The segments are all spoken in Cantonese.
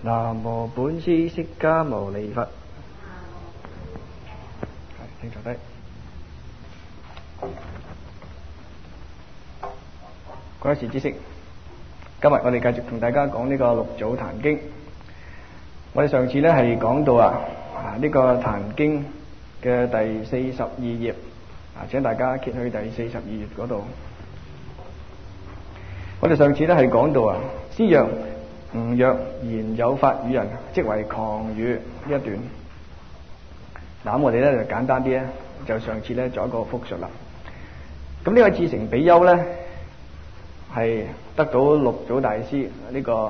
南無本師釋迦牟尼佛。請坐低。各位善知識，今日我哋繼續同大家講呢個六祖壇經。我哋上次呢係講到呢個壇經嘅第42頁，請大家揭去第42頁嗰度。我哋上次呢係講到師曰：吾若言有法與人，即為誑語呢一段。嗱，咁我哋咧就簡單啲咧，就上次咧做一個複述啦。咁呢位志誠比丘咧係得到六祖大師呢個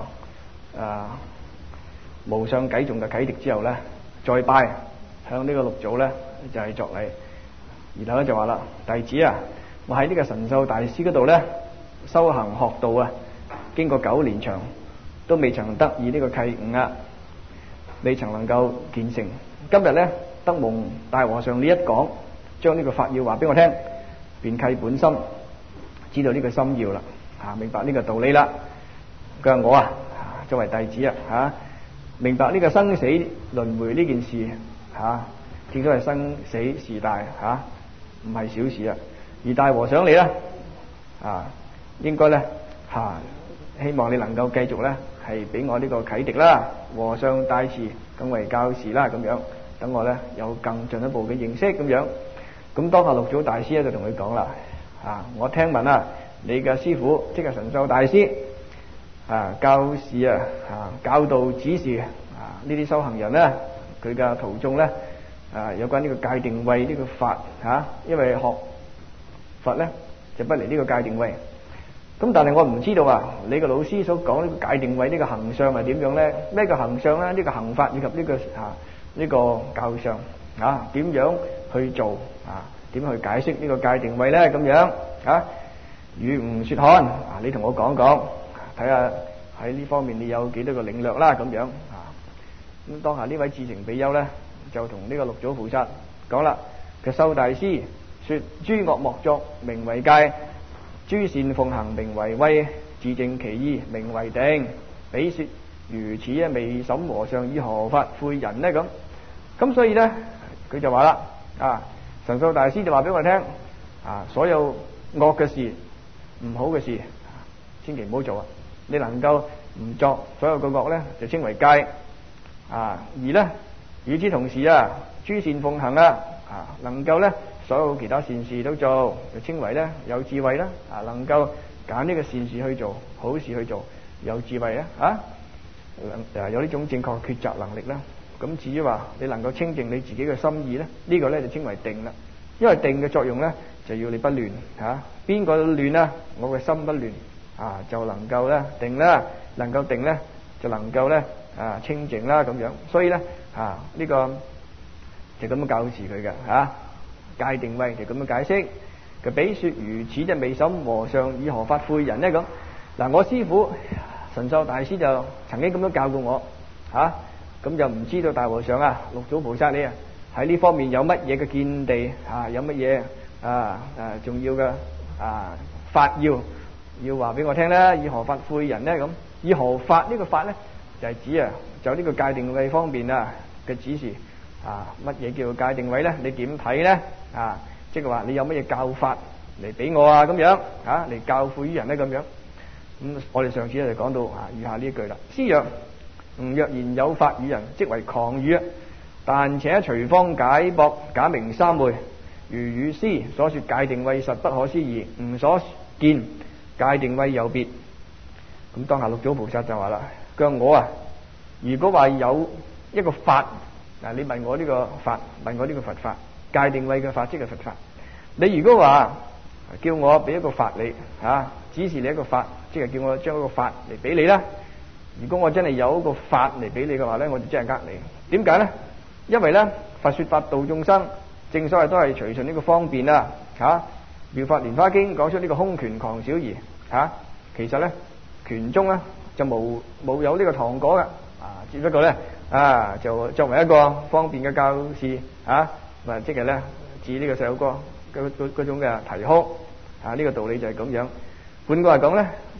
無上偈頌嘅啟迪之後咧，再拜向呢個六祖咧就係作禮，然後咧就話啦：弟子我喺呢個神秀大師嗰度咧修行學道經過9年長，都未曾得以呢個契悟未曾能夠見成。今日咧得蒙大和尚呢一講，將呢個法要話俾我聽，便契本心，知道呢個心要啦，明白呢個道理啦。佢話我作為弟子明白呢個生死輪迴呢件事正所謂生死事大唔係小事而大和尚你咧應該咧希望你能夠繼續咧係俾我呢個啟迪啦，和尚大慈更為教示啦，咁樣等我咧有更進一步嘅認識咁樣。咁當下六祖大師咧就同佢講啦：我聽聞你嘅師父即係神秀大師教示教導指示呢啲修行人咧，佢嘅徒眾咧有關呢個戒定慧呢個法因為學佛咧就不離呢個戒定慧。咁但係我唔知道你個老師所講呢個戒定慧呢個行相係點樣咧？咩叫行相咧？呢個行法以及呢個教相點樣去做點去解釋呢個戒定慧咧？咁樣與吾說看你同我講講，睇下喺呢方面你有幾多個領略啦？咁樣咁當下呢位志誠比丘咧就同呢個六祖菩薩講啦：佢秀大師說諸惡莫作，名為戒；諸善奉行，名為威；自淨其意，名為定。彼說如此未審和尚以何法誨人呢？咁所以咧佢就話啦神秀大師就話俾我聽所有惡嘅事、唔好嘅事千祈唔好做你能夠唔作所有嘅惡咧，就稱為戒而咧與之同時諸善奉行能夠咧所有其他善事都做，就稱為咧有智慧啦能夠揀呢個善事去做，好事去做，有智慧有呢種正確抉擇能力啦。咁至於話你能夠清淨你自己嘅心意咧，呢個咧就稱為定啦。因為定嘅作用咧就要你不亂邊個亂我嘅心不亂就能夠咧定啦，能夠定咧就能夠咧清淨啦咁樣。所以咧呢個就咁樣教示佢嘅戒定慧就咁樣解釋。佢比說如此就未審和尚以何法誨人呢？咁嗱，我師父神秀大師就曾經咁樣教過我咁就唔知道大和尚六祖菩薩你喺呢方面有乜嘢嘅見地有乜嘢重要嘅法要話俾我聽咧？以何法誨人呢？咁以何法呢個法咧就係指就呢個戒定慧方面嘅指示乜嘢叫戒定慧咧？你點睇咧？即係話你有乜嘢教法嚟俾我咁樣嚟教誨於人咧？咁樣咁我哋上次就講到以下呢一句啦。師曰：吾若言有法與人，即為誑語但且隨方解駁，假名三昧。如汝師所說戒定慧實不可思議，吾所見戒定慧有別。咁當下六祖菩薩就話啦：佢話我如果話有一個法你問我呢個法，問我呢個佛法，戒定慧嘅法即係佛法。你如果話叫我俾一個法你指示你一個法，即係叫我將一個法嚟俾你啦。如果我真係有一個法嚟俾你嘅話咧，我就真係呃你。點解咧？因為咧佛說法度眾生，正所謂都係隨順呢個方便妙法蓮華經講出呢個空拳誑小兒其實咧拳中咧就冇有呢個糖果嘅只不過咧就作為一個方便嘅教示即係咧指呢個細路哥嗰種嘅啼哭呢個道理就係咁樣。換句話講咧，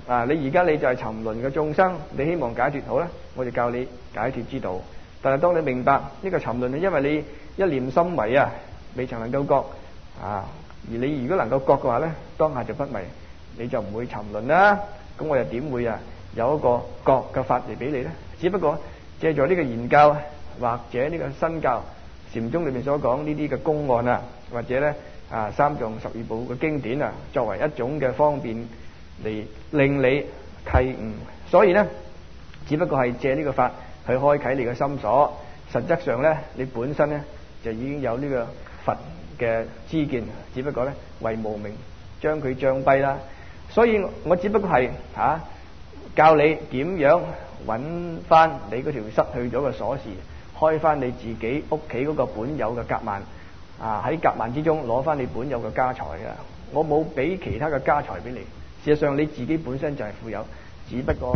你而家你就係沉淪嘅眾生，你希望解脫好咧，我就教你解脫之道。但係當你明白呢個沉淪係因為你一念心迷啊，未曾能夠覺而你如果能夠覺嘅話咧，當下就不迷，你就唔會沉淪啦。咁我又點會有一個覺嘅法嚟俾你咧？只不過借助呢個言教或者呢個身教禪宗裏面所講呢啲嘅公案或者咧三藏十二部嘅經典作為一種嘅方便嚟令你契悟。所以咧，只不過係借呢個法去開啟你嘅心所，實質上咧，你本身咧就已經有呢個佛嘅知見，只不過咧為無明將佢障蔽啦。所以我只不過係教你點樣揾翻你嗰條失去咗嘅鎖匙，開翻你自己屋企嗰個本有嘅夾萬喺夾萬之中攞翻你本有嘅家財嘅。我冇俾其他嘅家財俾你，事實上你自己本身就係富有，只不過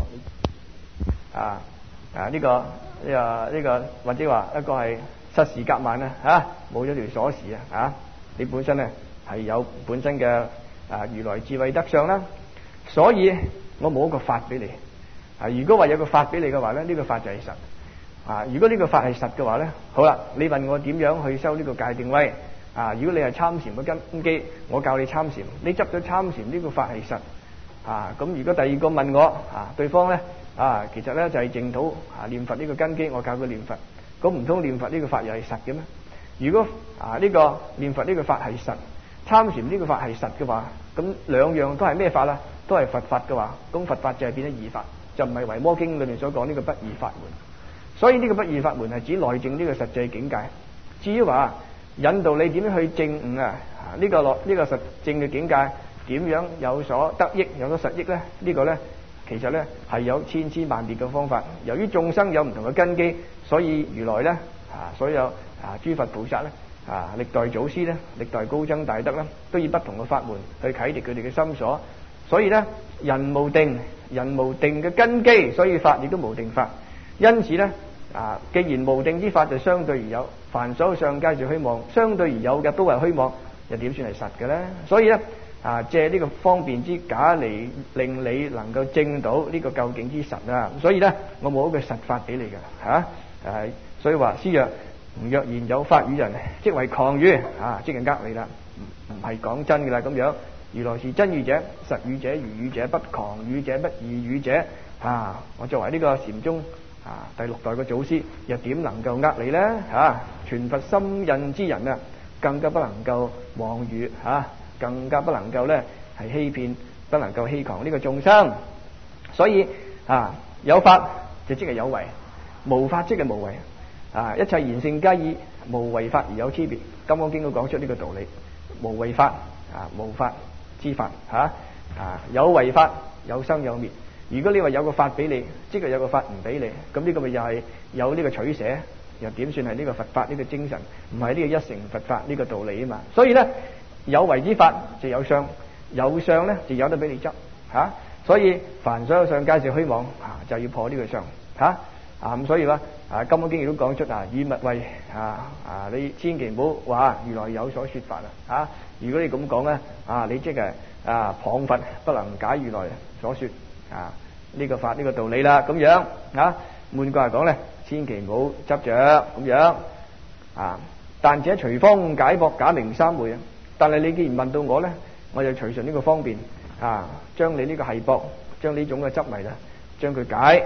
呢個或者話一個係失事夾萬冇咗條鎖匙你本身咧係有本身嘅如來智慧德相啦。所以我冇一個法俾你如果話有個法俾你嘅話咧，呢個法就係實如果呢個法係實嘅話咧，好啦，你問我點樣去修呢個戒定慧如果你係參禪嘅根基，我教你參禪，你執咗參禪呢個法係實咁如果第二個問我對方咧其實咧就係淨土念佛呢個根基，我教佢念佛，咁唔通念佛呢個法又係實嘅咩？如果呢個念佛呢個法係實，參禪呢個法係實嘅話，咁兩樣都係咩法啦？都係佛法嘅話，咁佛法就係變咗異法，就唔係維摩經裏面所講呢個不二法門。所以呢個不二法門係指內證呢個實際境界。至於話引導你點樣去證悟呢個實證嘅境界點樣有所得益，有所實益呢？呢個呢，其實呢係有千千萬別嘅方法。由於眾生有唔同嘅根基，所以如來呢所有諸佛菩薩呢歷代祖師呢，歷代高僧大德呢，都以不同嘅法門去啟迪佢哋嘅心所。所以呢，人無定嘅根基，所以法亦都無定法。因此呢，既然無定之法就相對而有，凡所有上界就虛妄，相對而有嘅都係虛妄，又點算係實嘅呢？所以呢，借呢個方便之假嚟令你能夠證到呢個究竟之實所以呢，我冇一個實法俾你嘅所以話師曰：若然有法與人，即為誑語即係呃你啦，唔係講真嘅啦咁樣。如來是真語者，實語者，如語者，不誑語者，不異語者我作為呢個禪宗第六代嘅祖師，又點能夠呃你呢？傳佛心印之人更加不能夠妄語更加不能夠呢係欺騙，不能夠欺誑呢個眾生。所以有法就即係有為，無法即係無為一切賢聖皆以無為法而有差別。金剛經都講出呢個道理，無為法無法之法有為法有生有滅。如果你話有個法俾你，即係有個法唔俾你，咁呢個咪又係有呢個取捨，又點算係呢個佛法呢個精神？唔係呢個一成佛法呢個道理啊嘛。所以呢，有為之法就有相，有相呢就有得俾你執所以凡所有相皆是虛妄就要破呢個相咁所以話《金剛經》亦都講出與物為你千祈唔好話如來有所說法如果你咁講咧你即係謗佛，不能解如來所說呢個法呢個道理啦咁樣換句話講咧，千祈唔好執着咁樣但者隨方解縛，假名三昧但係你既然問到我咧，我就隨順呢個方便將你呢個繫縛，將呢種嘅執迷將佢解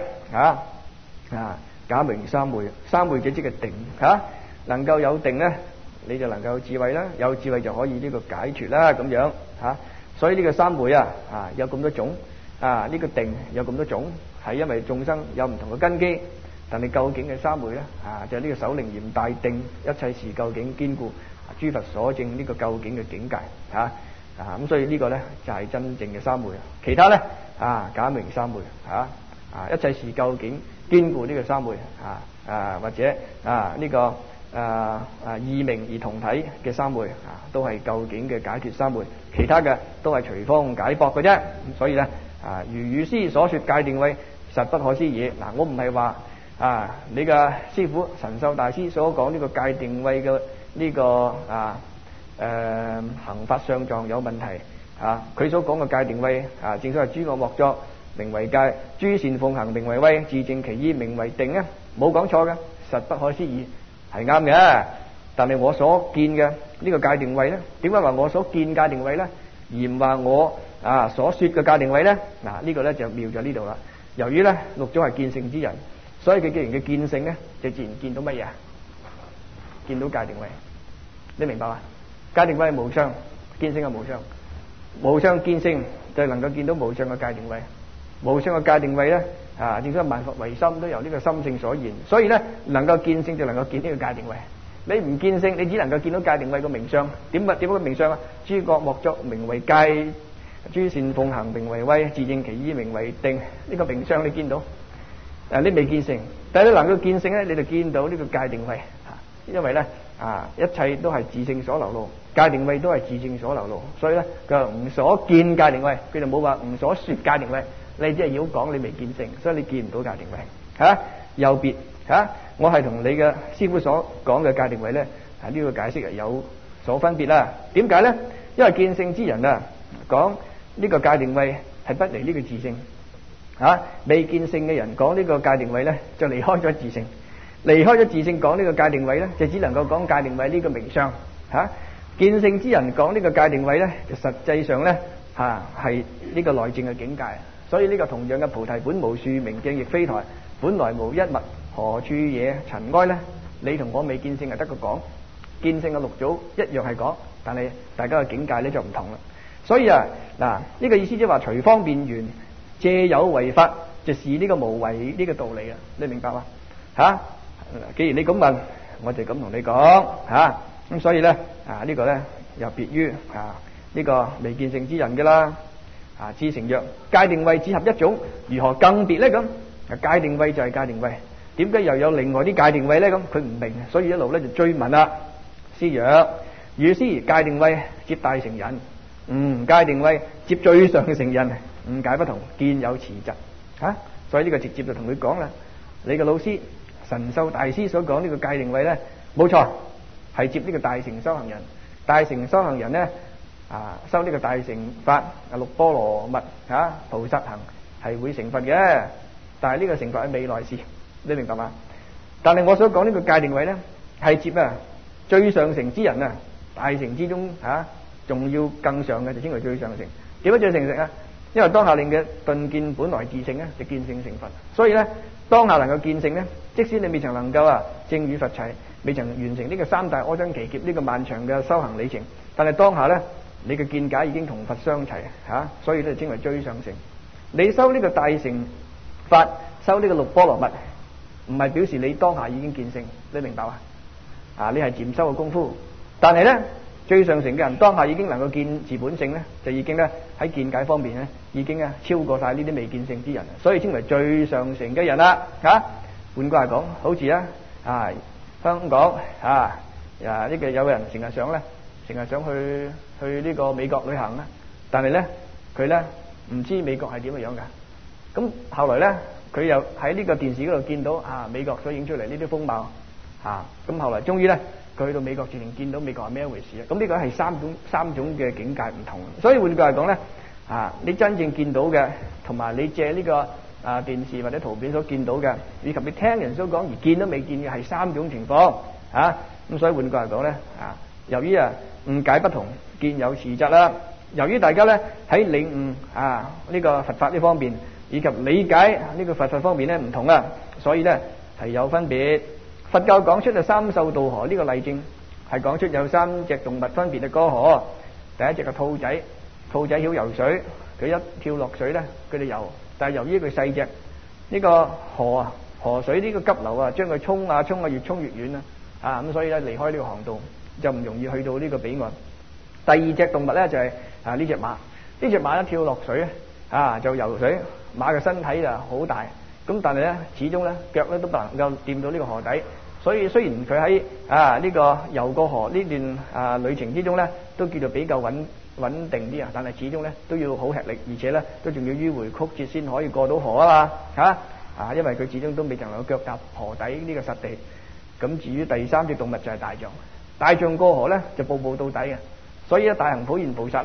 假名三昧。三昧者即係定能夠有定咧，你就能夠有智慧啦，有智慧就可以呢個解脫啦咁樣所以呢個三昧有咁多種呢個定有咁多種，係因為眾生有唔同嘅根基。但係究竟嘅三昧咧就係呢個首楞嚴大定，一切事究竟堅固，諸佛所證呢個究竟嘅境界咁所以呢個咧就係真正嘅三昧。其他咧假名三昧一切事究竟堅固呢個三昧或者呢個異名而同體嘅三昧都係究竟嘅解脫三昧。其他嘅都係隨方解縛嘅啫。所以咧如語師所說戒定慧，實不可思議。我唔係話你嘅師父神秀大師所講呢個戒定慧嘅呢個行法相狀有問題佢所講嘅戒定慧正所謂諸惡莫作名為戒，諸善奉行名為威，自淨其意名為定啊，冇講錯嘅，實不可思議，係啱嘅。但係我所見嘅呢個戒定慧咧，點解話我所見戒定慧咧，而唔話我所說嘅戒定慧咧？呢個咧就妙在呢度啦。由於咧六祖係見性之人，所以佢既然嘅見性咧，就自然見到乜嘢？見到戒定慧。你明白嘛？戒定慧係無相，見性係無相，無相見性就能夠見到無相嘅戒定慧。無相嘅戒定慧咧，正所謂萬法唯心，都由呢個心性所現。所以咧，能夠見性就能夠見呢個戒定慧。你唔見性，你只能夠見到戒定慧個名相。點個名相啊？諸惡莫作名為戒，諸善奉行名為威，自淨其意名為定。呢個名相你見到，你未見性，但係你能夠見性咧，你就見到呢個戒定慧。因為咧一切都係自性所流露，戒定慧都係自性所流露，所以咧佢話吾所見戒定慧，佢就冇話吾所說戒定慧。你只係要講你未見性，所以你見唔到戒定慧。有別我係同你嘅師父所講嘅戒定慧咧，呢個解釋係有所分別啦。點解咧？因為見性之人講呢個戒定慧係不離呢個自性，未見性嘅人講呢個戒定慧咧，就離開咗自性。離開咗自性講呢個戒定慧咧，就只能夠講戒定慧呢個名相。見性之人講呢個戒定慧咧，就實際上咧係呢個內證嘅境界。所以呢個同樣嘅菩提本無樹，明鏡亦非台，本來無一物，何處惹塵埃咧？你同我未見性係得個講，見性嘅六祖一樣係講，但係大家嘅境界咧就唔同啦。所以呢個意思即係話隨方便緣，借有為法，就是呢個無為呢個道理啊！你明白嘛？既然你咁問，我就咁同你講咁所以咧呢個咧又別於呢個未見性之人嘅啦。自成曰戒定慧只合一種，如何更別咧？咁戒定慧就係戒定慧，點解又有另外啲戒定慧咧？咁佢唔明，所以一路咧就追問啦。師曰：汝師戒定慧接大乘人，戒定慧接最上乘人，誤解不同，見有遲疾所以呢個直接就同佢講啦。你嘅老師神秀大師所講呢個戒定慧咧，冇錯係接呢個大乘修行人。大乘修行人咧修呢個大乘法六波羅蜜菩薩行係會成佛嘅，但係呢個成佛係未來事，你明白嘛？但係我所講呢個戒定慧咧，係接最上乘之人大乘之中仲要更上嘅，就稱為最上乘。點解最上乘啊？因為當下令嘅頓見本來自性咧，就見性成佛。所以咧，當下能夠見性咧，即使你未曾能夠證與佛齊，未曾完成呢個三大阿僧祇劫呢個漫長嘅修行里程，但係當下咧，你嘅見解已經同佛相齊所以咧稱為最上乘。你修呢個大乘法，修呢個六波羅蜜，唔係表示你當下已經見性，你明白嘛？你係漸修嘅功夫，但係咧最上乘嘅人當下已經能夠見自本性咧，就已經咧喺見解方面咧已經超過晒呢啲未見性之人，所以稱為最上乘嘅人啦。換句話講，好似香港呢個有人成日想去呢個美國旅行啦，但係咧佢咧唔知美國係點樣㗎。咁後來咧佢又喺呢個電視嗰度見到美國所影出嚟呢啲風貌咁後來終於咧佢去到美國自然見到美國係咩一回事啊。咁呢個係三種嘅境界唔同，所以換句話講咧你真正見到嘅同埋你借呢個電視或者圖片所見到嘅，以及你聽人所講而見都未見嘅係三種情況咁所以換句話講咧由於誤解不同，見有遲疾啦。由於大家咧喺領悟呢個佛法呢方面，以及理解呢個佛法方面咧唔同所以咧係有分別。佛教講出三獸渡河呢個例證，係講出有三隻動物分別嘅過河。第一隻係兔仔，兔仔曉游水，佢一跳落水咧，佢哋游。但係由於佢細隻，呢個河水呢個急流將佢衝越衝越遠咁所以咧離開呢個航道，就唔容易去到呢個彼岸。第二隻動物咧就係呢隻馬，呢隻馬一跳落水就游水，馬嘅身體就好大，咁但係咧始終咧腳咧都不能夠掂到呢個河底，所以雖然佢喺呢個游過河呢段旅程之中咧都叫做比較穩定啲但係始終咧都要好吃力，而且咧都仲要迂迴曲折先可以過到河因為佢始終都未曾能夠腳踏河底呢個實地。咁至於第三隻動物就係大象，大象過河咧就步步到底嘅，所以大行普賢菩薩咧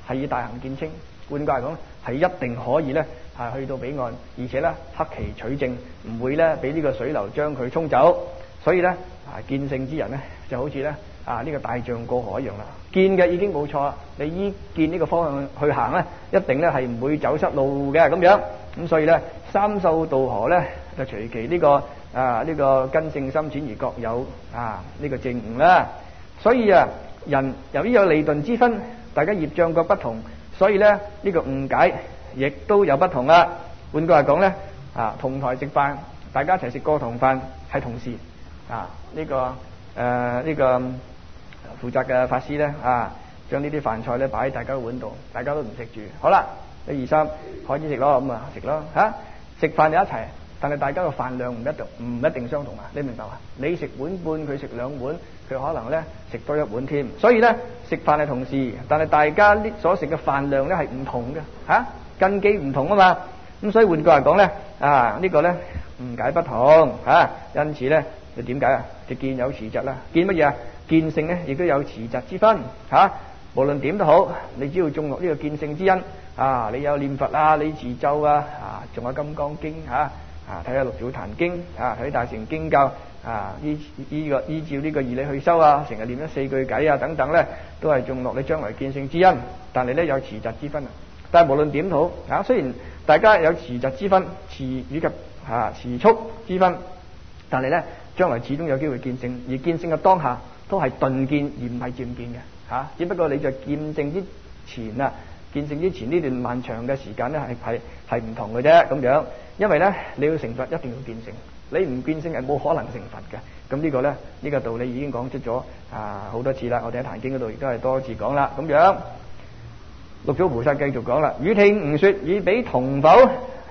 係以大行見稱。換句嚟講，係一定可以咧去到彼岸，而且咧克期取證，唔會咧俾呢個水流將佢沖走。所以咧見性之人咧就好似咧呢個大象過河一樣啦。見嘅已經冇錯，你依見呢個方向去行咧，一定咧係唔會走失路嘅咁樣。咁所以咧三獸渡河咧就隨其呢個呢個根性深淺而各有呢個證悟啦。所以人由於有利鈍之分，大家業障各不同，所以咧呢個誤解亦都有不同啦。換句話講咧同台食飯，大家一齊食過堂飯係同事呢個負責嘅法師咧將呢啲飯菜咧擺喺大家嘅碗度，大家都唔食住。好啦，一二三開始食咯，咁食咯食飯就一齊，但係大家嘅飯量唔一定相同啊！你明白嘛？你食碗半，佢食兩碗，佢可能咧食多一碗添。所以咧食飯係同事，但係大家呢所食嘅飯量咧係唔同嘅根基唔同啊嘛。咁所以換句話講咧呢個咧誤解不同因此咧就點解就見有遲疾啦。見乜嘢啊？見性咧亦都有遲疾之分無論點都好，你只要種落呢個見性之因你有念佛你持咒仲有金剛經睇下六祖壇經睇大乘經教依照呢個義理去修成日念咗四句偈等等咧，都係種落你將來見性之因。但係咧有遲疾之分但係無論點都好雖然大家有遲疾之分，遲以及遲速之分，但係咧將來始終有機會見性，而見性嘅當下都係頓見而唔係漸見嘅只不過你在見性之前見性之前呢段漫長嘅時間咧係唔同嘅啫咁樣。因為咧你要成佛一定要見性，你唔見性係冇可能成佛嘅。咁呢個咧呢個道理已經講出咗好多次啦。我哋喺壇經嗰度亦都係多次講啦。咁樣六祖菩薩繼續講啦：汝聽吾說，與彼同否？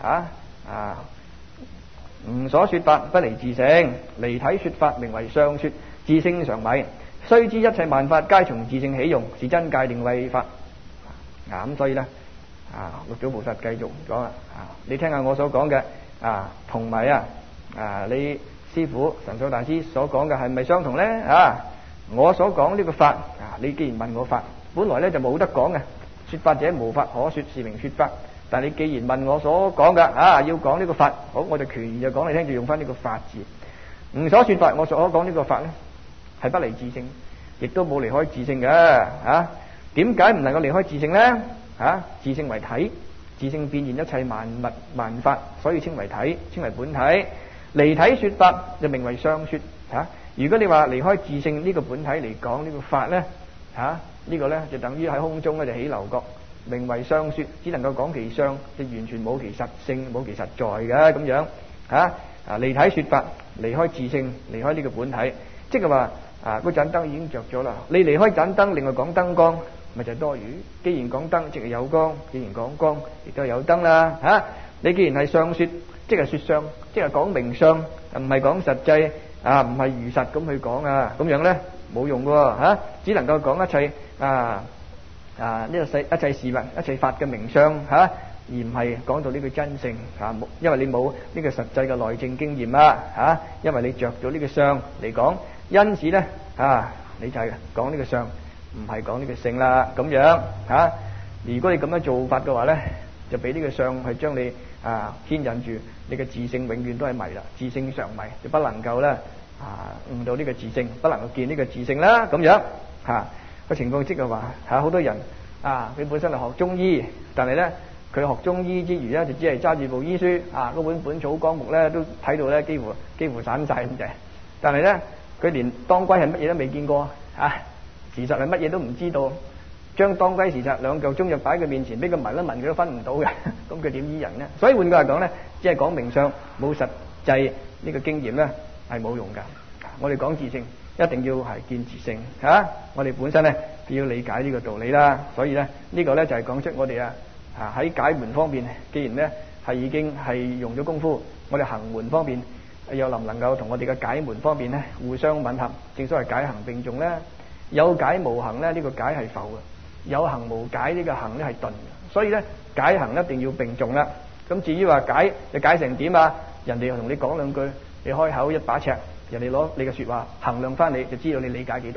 吾所說法不離自性，離體說法名為相說，自性常迷。須知一切萬法皆從自性起用，是真界定慧法。咁所以咧六祖菩薩繼續講啦你聽下我所講嘅同埋你師父神秀大師所講嘅係咪相同咧我所講呢個法你既然問我法，本來咧就冇得講嘅，說法者無法可說，是名說法。但你既然問我所講嘅要講呢個法，好，我就權宜就講你聽，就用翻呢個法字。吾所說法，我所講呢個法咧係不離自性，亦都冇離開自性嘅點解唔能夠離開自性咧自性為體，自性變現一切萬物萬法，所以稱為體，稱為本體。離體說法就名為相說如果你話離開自性呢個本體嚟講呢個法咧呢個咧就等於喺空中咧就起樓閣，名為相說，只能夠講其相，就完全冇其實性，冇其實在嘅咁樣離體說法，離開自性，離開呢個本體，即係話嗰盞燈已經着咗啦，你離開盞燈，另外講燈光，咪就係多餘。既然講燈，即係有光；既然講光，亦都有燈啦你既然係相說，即係說相，即係講名相，唔係講實際唔係如實咁去講咁樣咧冇用嘅只能夠講一切呢個一切事物、一切法嘅名相而唔係講到呢個真性因為你冇呢個實際嘅內證經驗因為你着咗呢個相嚟講，因此咧你就係講呢個相，唔係講呢個性啦咁樣如果你咁樣做法嘅話咧，就俾呢個相係將你牽引住，你嘅自性永遠都係迷啦，自性常迷，就不能夠咧悟到呢個自性，不能夠見呢個自性啦咁樣個情況，即係話好多人佢本身係學中醫，但係咧佢學中醫之餘咧就只係揸住部醫書嗰本本草綱目咧都睇到咧幾乎散晒咁滯，但係咧佢連當歸係乜嘢都未見過事實係乜嘢都唔知道，將當歸事實兩嚿中藥擺喺佢面前，俾佢聞一聞佢都分唔到嘅，咁佢點醫人呢？所以換句話講咧，只係講名相，冇實際呢個經驗咧係冇用噶。我哋講自性，一定要係見自性我哋本身咧要理解呢個道理啦。所以咧呢個咧就係講出我哋喺解門方面，既然咧係已經係用咗功夫，我哋行門方面又能唔能夠同我哋嘅解門方面咧互相吻合？正所謂解行並重咧，有解無行咧，呢個解係浮嘅；有行無解呢個行咧係頓嘅。所以咧解行一定要並重啦。咁至於話解就解成點人哋同你講兩句，你開口一把尺，人哋攞你嘅說話衡量翻你，就知道你理解幾多。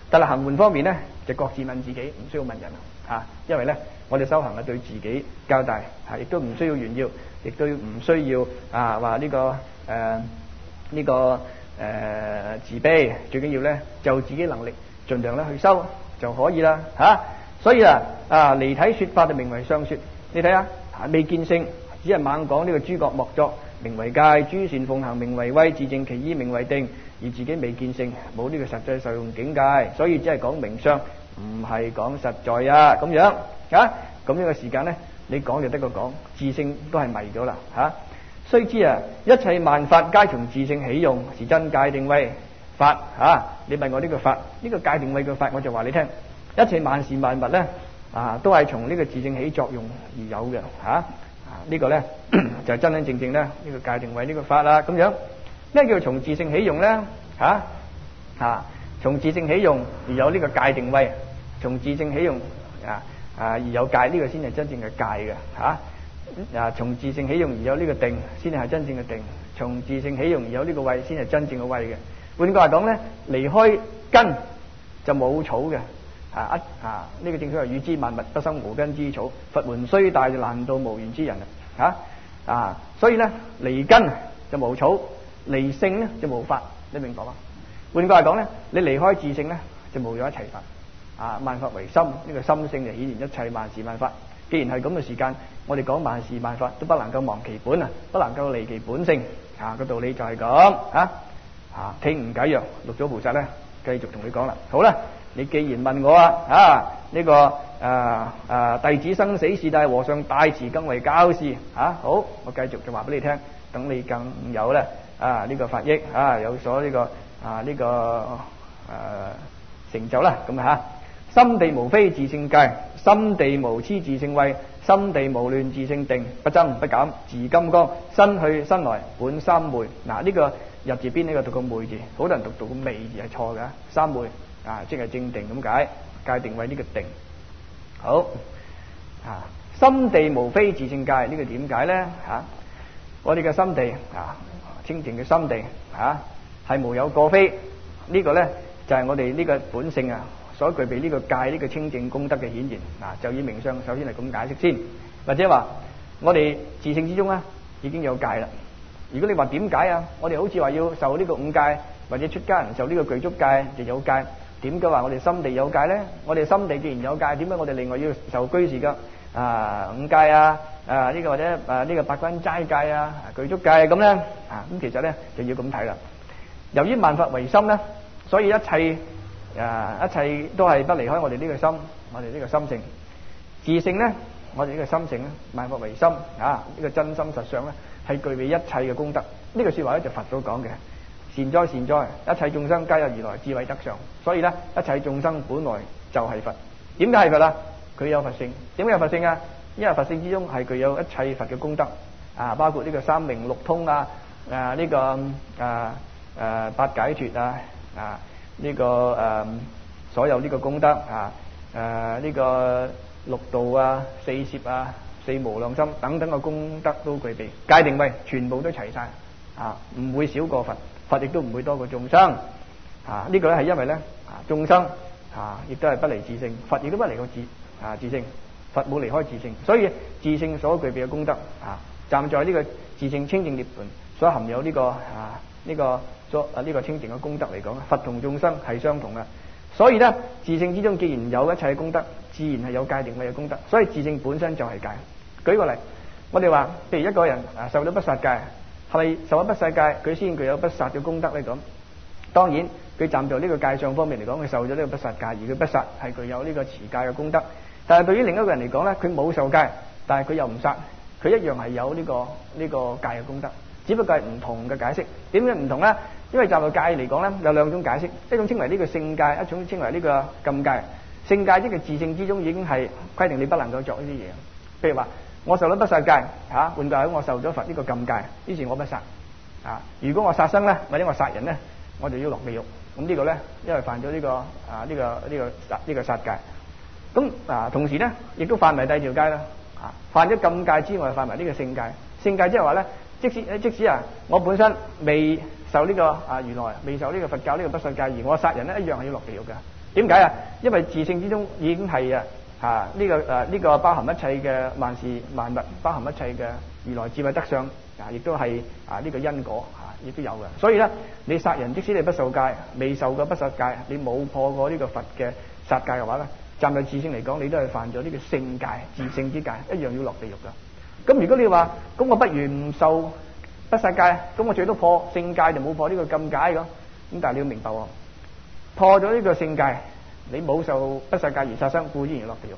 但係行門方面咧，就各自問自己，唔需要問人因為咧，我哋修行係對自己交代亦都唔需要炫耀，亦都唔需要話呢個自卑，最緊要咧就自己能力盡量咧去修就可以啦所以離體說法就名為相說。你睇下未見性，只係猛講呢個諸惡莫作，名為戒；諸善奉行，名為威；自淨其意，名為定。而自己未見性，冇呢個實際受用境界，所以只係講名相，唔係講實在咁樣咁樣嘅時間咧，你講就得個講，自性都係迷咗啦須知一切萬法皆從自性起用，是真戒定慧法你問我呢個法，呢個戒定慧嘅法，我就話你聽，一切萬事萬物咧都係從呢個自性起作用而有嘅呢個咧就係真真正正咧呢個戒定慧呢個法啦。咁樣咩叫從自性起用咧從自性起用而有呢個戒定慧，從自性起用而有戒，呢個先係真正嘅戒嘅從自性起用而有呢個定，先係真正嘅定；從自性起用而有呢個慧，先係真正嘅慧嘅。換句話講咧，離開根就冇草嘅呢個正所謂與之萬物不生無根之草，佛門雖大就難度無緣之人所以咧離根就無草，離性咧就無法，你明白嗎？換句話講咧，你離開自性咧就冇咗一切法萬法唯心，呢個心性就顯現一切萬事萬法。既然係咁嘅時間，我哋講萬事萬法都不能夠忘其本不能夠離其本性個道理就係咁聽唔解藥，六祖菩薩咧繼續同你講啦。好啦，你既然問我呢個弟子生死事大和尚大慈更為教示好，我繼續就話俾你聽，等你更有咧呢個法益有所呢個成就啦。咁心地無非自性戒，心地無痴自性慧，心地無亂自性定，不增不減自金剛，身去身來本三昧。呢個入字邊呢個讀個昧字，好多人讀個昧字係錯嘅，三昧即係正定咁解，戒定慧呢個定。好心地無非自性戒，呢個點解咧我哋嘅心地清淨嘅心地係無有過非，呢個咧就係我哋呢個本性所具備呢個戒呢個清淨功德嘅顯現就以名相首先係咁解釋先，或者話我哋自性之中已經有戒啦。如果你話點解我哋好似話要受呢個五戒，或者出家人受呢個具足戒就有戒，點解話我哋心地有戒咧？我哋心地既然有戒，點解我哋另外要受居士嘅五戒呢個或者呢個八關齋戒具足戒咁咧咁其實咧就要咁睇啦。由於萬法唯心咧，所以一切都係不離開我哋呢個心，我哋呢個心性自性咧，我哋呢個心性咧，萬法唯心呢個真心實相咧係具備一切嘅功德。呢個說話咧就佛所講嘅，善哉善哉，一切眾生皆有如來智慧德相。所以咧一切眾生本來就係佛。點解係佛佢有佛性。點解有佛性因為佛性之中係具有一切佛嘅功德包括呢個三明六通呢個八解脫呢個所有呢個功德呢個六道四攝四無量心等等嘅功德都具備，戒定慧全部都齊晒唔會少過佛，佛亦都唔會多過眾生呢個咧係因為咧眾生亦都係不離自性，佛亦都不離個自性，佛冇離開自性，所以自性所具備嘅功德站在呢個自性清淨涅槃所含有呢個呢個清淨嘅功德嚟講，佛同眾生係相同嘅。所以咧自性之中既然有一切功德，自然係有戒定慧嘅功德，所以自性本身就係戒。舉個例，我哋話譬如一個人受咗不殺戒，係咪受咗不殺戒佢先具有不殺嘅功德咧？咁當然佢站在呢個戒相方面嚟講，佢受咗呢個不殺戒，而佢不殺係具有呢個持戒嘅功德。但係對於另一個人嚟講咧，佢冇受戒，但係佢又唔殺，佢一樣係有呢個戒嘅功德，只不過係唔同嘅解釋。點解唔同咧？因為站在戒嚟講咧，有兩種解釋，一種稱為呢個性戒，一種稱為呢個禁戒。性戒即係自性之中已經係規定你不能夠作呢啲嘢。譬如話我受咗不殺戒換句話我受咗佛呢個禁戒，於是我不殺如果我殺生咧，或者我殺人咧，我就要落地獄。咁呢個咧，因為犯咗呢個殺戒。咁同時咧，亦都犯埋第二條戒啦。犯咗禁戒之外，犯埋呢個性戒。性戒即係話咧，即使我本身未受呢個如來未受呢個佛教呢個不殺戒，而我殺人咧一樣係要落地獄嘅。 點解啊？因為自性之中已經係呢個包含一切嘅萬事萬物，包含一切嘅如來智慧德相亦都係呢個因果亦都有嘅。所以咧，你殺人即使你不受戒，未受過不殺戒，你冇破過呢個佛嘅殺戒嘅話咧，站在自性嚟講，你都係犯咗呢個性戒、自性之戒，一樣要落地獄噶。咁如果你話咁，我不如唔受不殺戒，咁我最多破性戒就冇破呢個禁戒咁。咁但係你要明白喎，破咗呢個性戒，你冇受不殺戒而殺生，固然要落地獄。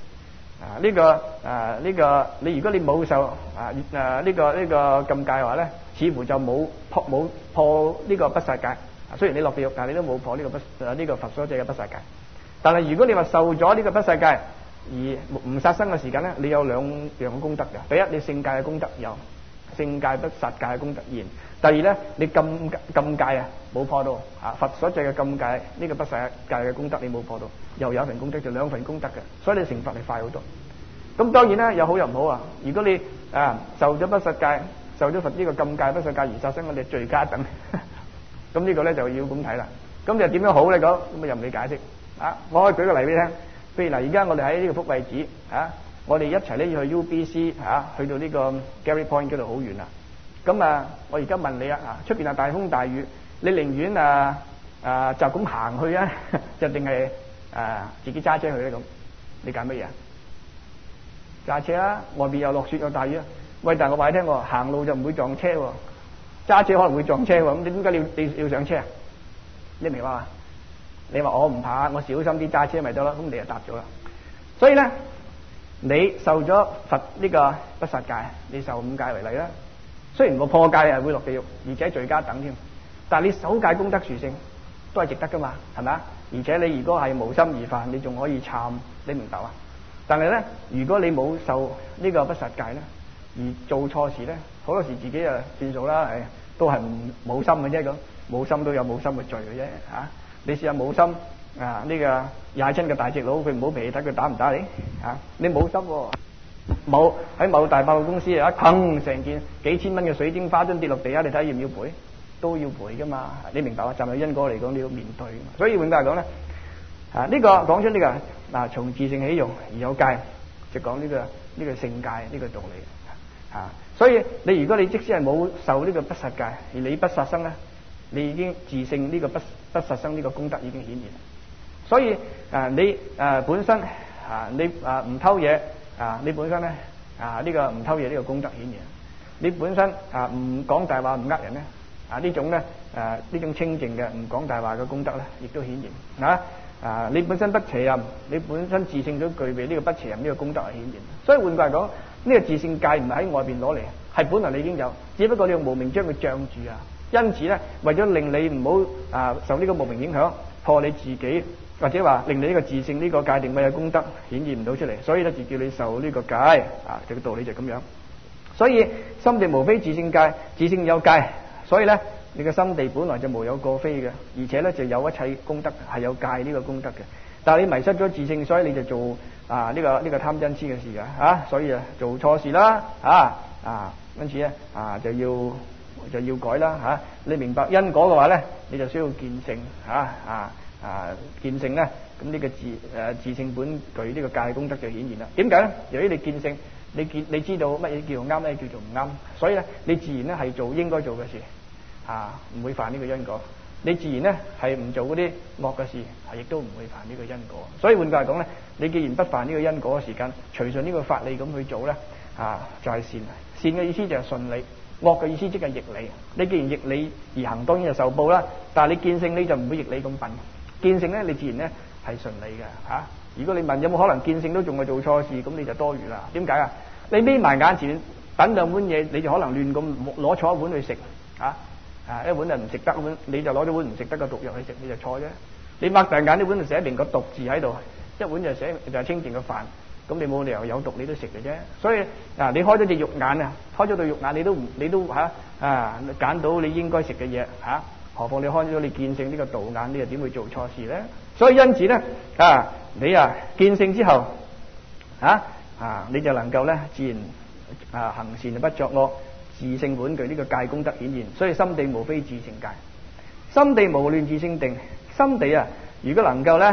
你如果你冇受呢個禁戒嘅話咧，似乎就冇破呢個不殺戒。雖然你落地獄，但係你都冇破呢個佛所制嘅不殺戒。但係如果你話受咗呢個不殺戒而唔殺生嘅時間咧，你有兩樣嘅功德嘅。第一，你性戒嘅功德有，性戒不殺戒嘅功德現。第二咧，你禁戒冇破到佛所制嘅禁戒呢個不殺戒嘅功德你冇破到，又有一份功德，就兩份功德嘅，所以你成佛係快好多。咁當然啦，有好有唔好啊。如果你受咗不殺戒，受咗佛呢個禁戒不殺戒而殺生，我哋罪加等。咁呢個咧就要咁睇啦。咁就點樣好咧？咁又唔理解釋我可以舉個例俾你聽。譬如嗱，而家我哋喺呢個福慧寺我哋一齊咧要去 UBC 去到呢個 Gary Point 嗰度好遠啦。咁我而家問你出邊大風大雨，你寧願就咁行去就定係自己揸車去咧？咁你揀乜嘢？揸車啦，外邊又落雪又大雨。喂，但係我話你聽喎，行路就唔會撞車喎，揸車可能會撞車喎。咁點解你要上車啊？你明白嘛？你話我唔怕，我小心啲揸車咪得咯。咁你就答咗啦。所以咧，你受咗佛呢個不殺戒，你受五戒為例啦。雖然我破戒係會落地獄，而且罪加等添，但係你守戒功德殊勝都係值得噶嘛，係咪啊？而且你如果係無心而犯，你仲可以懺，你明白啊？但係咧，如果你冇受呢個不殺戒咧，而做錯事咧，好多時自己算數啦，都係冇心嘅啫。咁冇心都有冇心嘅罪嘅啫。你試下冇心呢個踩親個大隻佬，佢唔好脾氣，睇佢打唔打你你冇心喎。冇喺某大百貨公司砰成件幾千蚊嘅水晶花樽跌落地你睇要唔要賠？都要賠噶嘛。你明白啊？站喺因果嚟講，你要面對。所以換句話講咧，呢個講出呢個從自性起用而有戒，就講呢個性戒呢個道理所以你如果你即使係冇受呢個不殺戒，而你不殺生咧，你已經自性呢個不殺生呢個功德已經顯現。所以你本身你唔偷嘢你本身咧呢個唔偷嘢呢個功德顯現。你本身唔講大話唔呃人咧呢種咧呢種清淨嘅唔講大話嘅功德咧，亦都顯現你本身不邪淫，你本身自性都具備呢個不邪淫呢個功德係顯現。所以換句話講，呢個自性戒唔係喺外邊攞嚟，係本來你已經有，只不過你用無明將佢障住因此咧，為咗令你唔好受呢個無明影響，破你自己，或者話令你呢個自性呢個戒定慧嘅功德顯現唔到出嚟，所以咧就叫你受呢個戒這個道理就咁樣。所以心地無非自性戒，自性有戒，所以咧你嘅心地本來就無有過非嘅，而且咧就有一切功德係有戒呢個功德嘅。但係你迷失咗自性，所以你就做呢個貪嗔痴嘅事所以做錯事啦因此咧就要改啦你明白因果嘅話咧，你就需要見性見性咧，咁呢個自性本具呢個戒功德就顯現啦。點解咧？由於你見性，你知道乜嘢叫做啱，乜嘢叫做唔啱，所以咧你自然咧係做應該做嘅事唔會犯呢個因果。你自然咧係唔做嗰啲惡嘅事，亦都唔會犯呢個因果。所以換句話講咧，你既然不犯呢個因果嘅時間，隨順呢個法理咁去做咧就係善。善嘅意思就係順理，惡嘅意思即係逆理。你既然逆理而行，當然就受報啦。但係你見性你就唔會逆理咁笨。見性咧，你自然咧係順理嘅如果你問有冇可能見性都仲係做錯事，咁你就多餘啦。點解啊？你眯埋眼前等兩碗嘢，你就可能亂咁攞錯一碗去食一碗就唔食得，碗你就攞咗碗唔食得嘅毒藥去食，你就錯啫。你擘大眼呢碗就寫明個毒字喺度，一碗就係清淨嘅飯，咁你冇理由有毒你都食嘅啫。所以你開咗隻肉眼開咗對肉眼你都揀到你應該食嘅嘢何況你開咗你見性呢個道眼，你又點會做錯事咧？所以因此咧你見性之後你就能夠咧自然行善不作惡，自性本具呢個戒功德顯現。所以心地無非自性戒，心地無亂自性定。心地如果能夠咧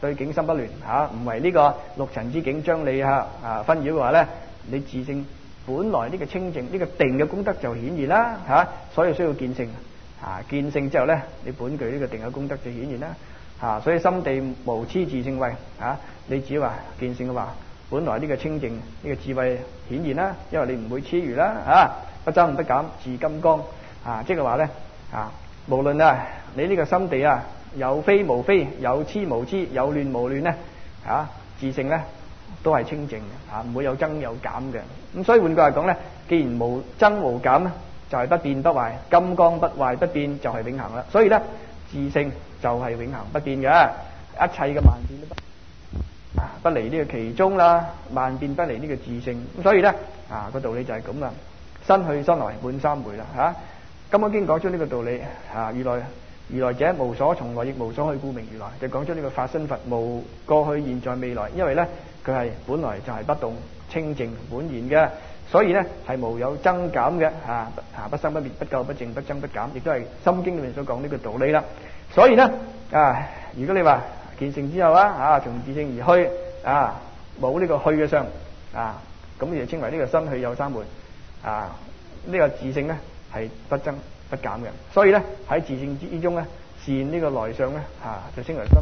對境心不亂唔為呢個六塵之境將你紛擾嘅話咧，你自性本來呢個清淨呢個定嘅功德就顯現啦所以需要見性見性之後咧，你本具呢個定嘅功德就顯現啦所以心地無痴自性慧你只要話見性嘅話，本來呢個清淨呢個智慧顯現啦，因為你唔會痴愚啦不增不減自金剛即係話咧無論你呢個心地有非無非，有痴無痴，有亂無亂咧自性咧都係清淨嘅唔會有增有減嘅。咁所以換句話講咧，既然無增無減咧，就係不變不壞，金剛不壞不變就係永恆啦。所以咧自性就係永恆不變嘅，一切嘅萬變都不離呢個其中啦，萬變不離呢個自性。咁所以咧個道理就係咁啦，身去身來本三昧啦金剛經講出呢個道理如來者無所從來亦無所去，故名如來，就講出呢個法身佛無過去現在未來，因為咧佢係本來就係不動清淨本然嘅，所以咧係無有增減嘅不生不滅不垢不淨不增不減，亦都係心經裏面所講呢個道理啦。所以咧如果你話見性之後從自性而去冇呢個去嘅相咁就稱為呢個身去有三昧呢個自性咧係不增不減嘅。所以咧喺自性之中咧善呢個來相咧就稱為身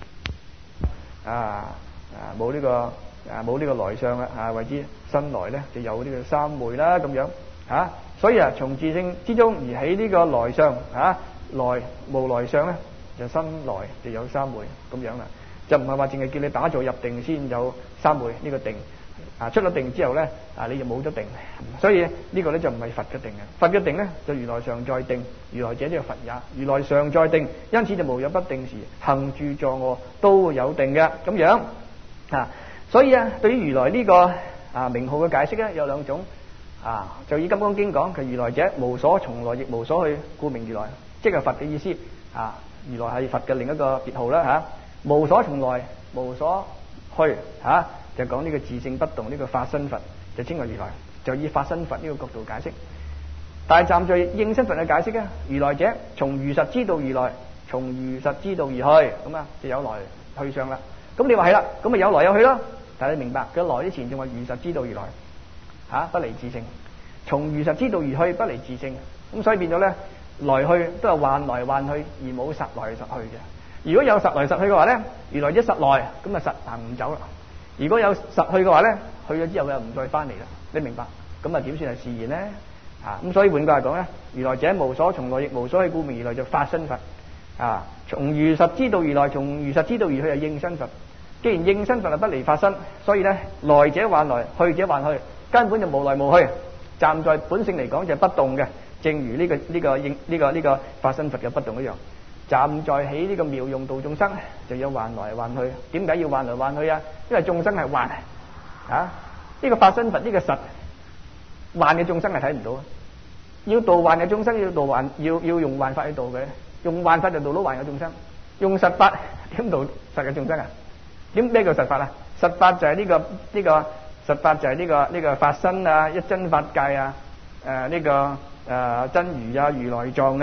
來冇呢個來相啦為之身來咧就有呢個三昧啦咁樣所以從自性之中而起呢個來相來無來相咧就身來就有三昧咁樣啦，就唔係話淨係叫你打坐入定先有三昧呢個定出咗定之後咧你就冇咗定，所以呢個咧就唔係佛嘅定嘅。佛嘅定咧就如來常在定，如來者呢個佛也，如來常在定，因此就無有不定時，行住坐臥都會有定嘅咁樣所以對於如來呢個名號嘅解釋咧有兩種就以《金剛經》講，佢如來者無所從來亦無所去，故名如來，即係佛嘅意思如來係佛嘅另一個別號啦無所從來無所去就講呢個自性不動呢個法身佛就稱為如來，就以法身佛呢個角度解釋。但係站在應身佛嘅解釋咧，如來者從如實之道而來，從如實之道而去，咁就有來去相啦。咁你話係啦，咁咪有來有去咯。但係你明白佢來之前仲話如實之道而來不離自性，從如實之道而去不離自性，咁所以變咗咧來去都係幻來幻去，而冇實來實去嘅。如果有實來實去嘅話咧，如來者實來，咁啊實行唔走啦。如果有實去嘅話咧，去咗之後又唔再翻嚟啦。你明白？咁啊點算係示現咧？咁所以換句話講咧，如來者無所從來亦無所去，故名如來，就法身佛從如實之道而來，從如實之道而去係應身佛。既然應身佛係不離法身，所以咧來者幻來，去者幻去，根本就無來無去。站在本性嚟講就係不動嘅，正如呢個法身佛嘅不動一樣。站在起呢個妙用度眾生，就有幻來幻去。點解要幻來幻去因為眾生係幻呢個法身佛呢個實幻嘅眾生係睇唔到，要度幻嘅眾生要度幻要用幻法去度嘅，用幻法就度到幻嘅眾生，用實法點度實嘅眾生咩叫實法實法就係呢個實法就係呢個法身一真法界呢個真如如來藏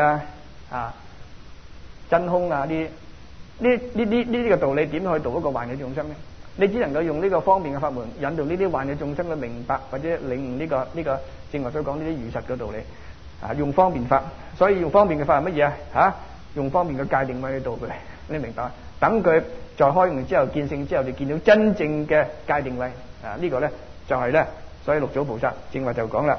真空呢個道理點去度一個幻嘅眾生呢？你只能夠用呢個方便嘅法門引導呢啲幻嘅眾生去明白或者領悟呢個正話所講呢啲如實嘅道理用方便法。所以用方便嘅法係乜嘢用方便嘅界定位去度佢，你明白？等佢在開悟之後見性之後，你見到真正嘅界定位呢個咧就係咧，所以六祖菩薩正話就講啦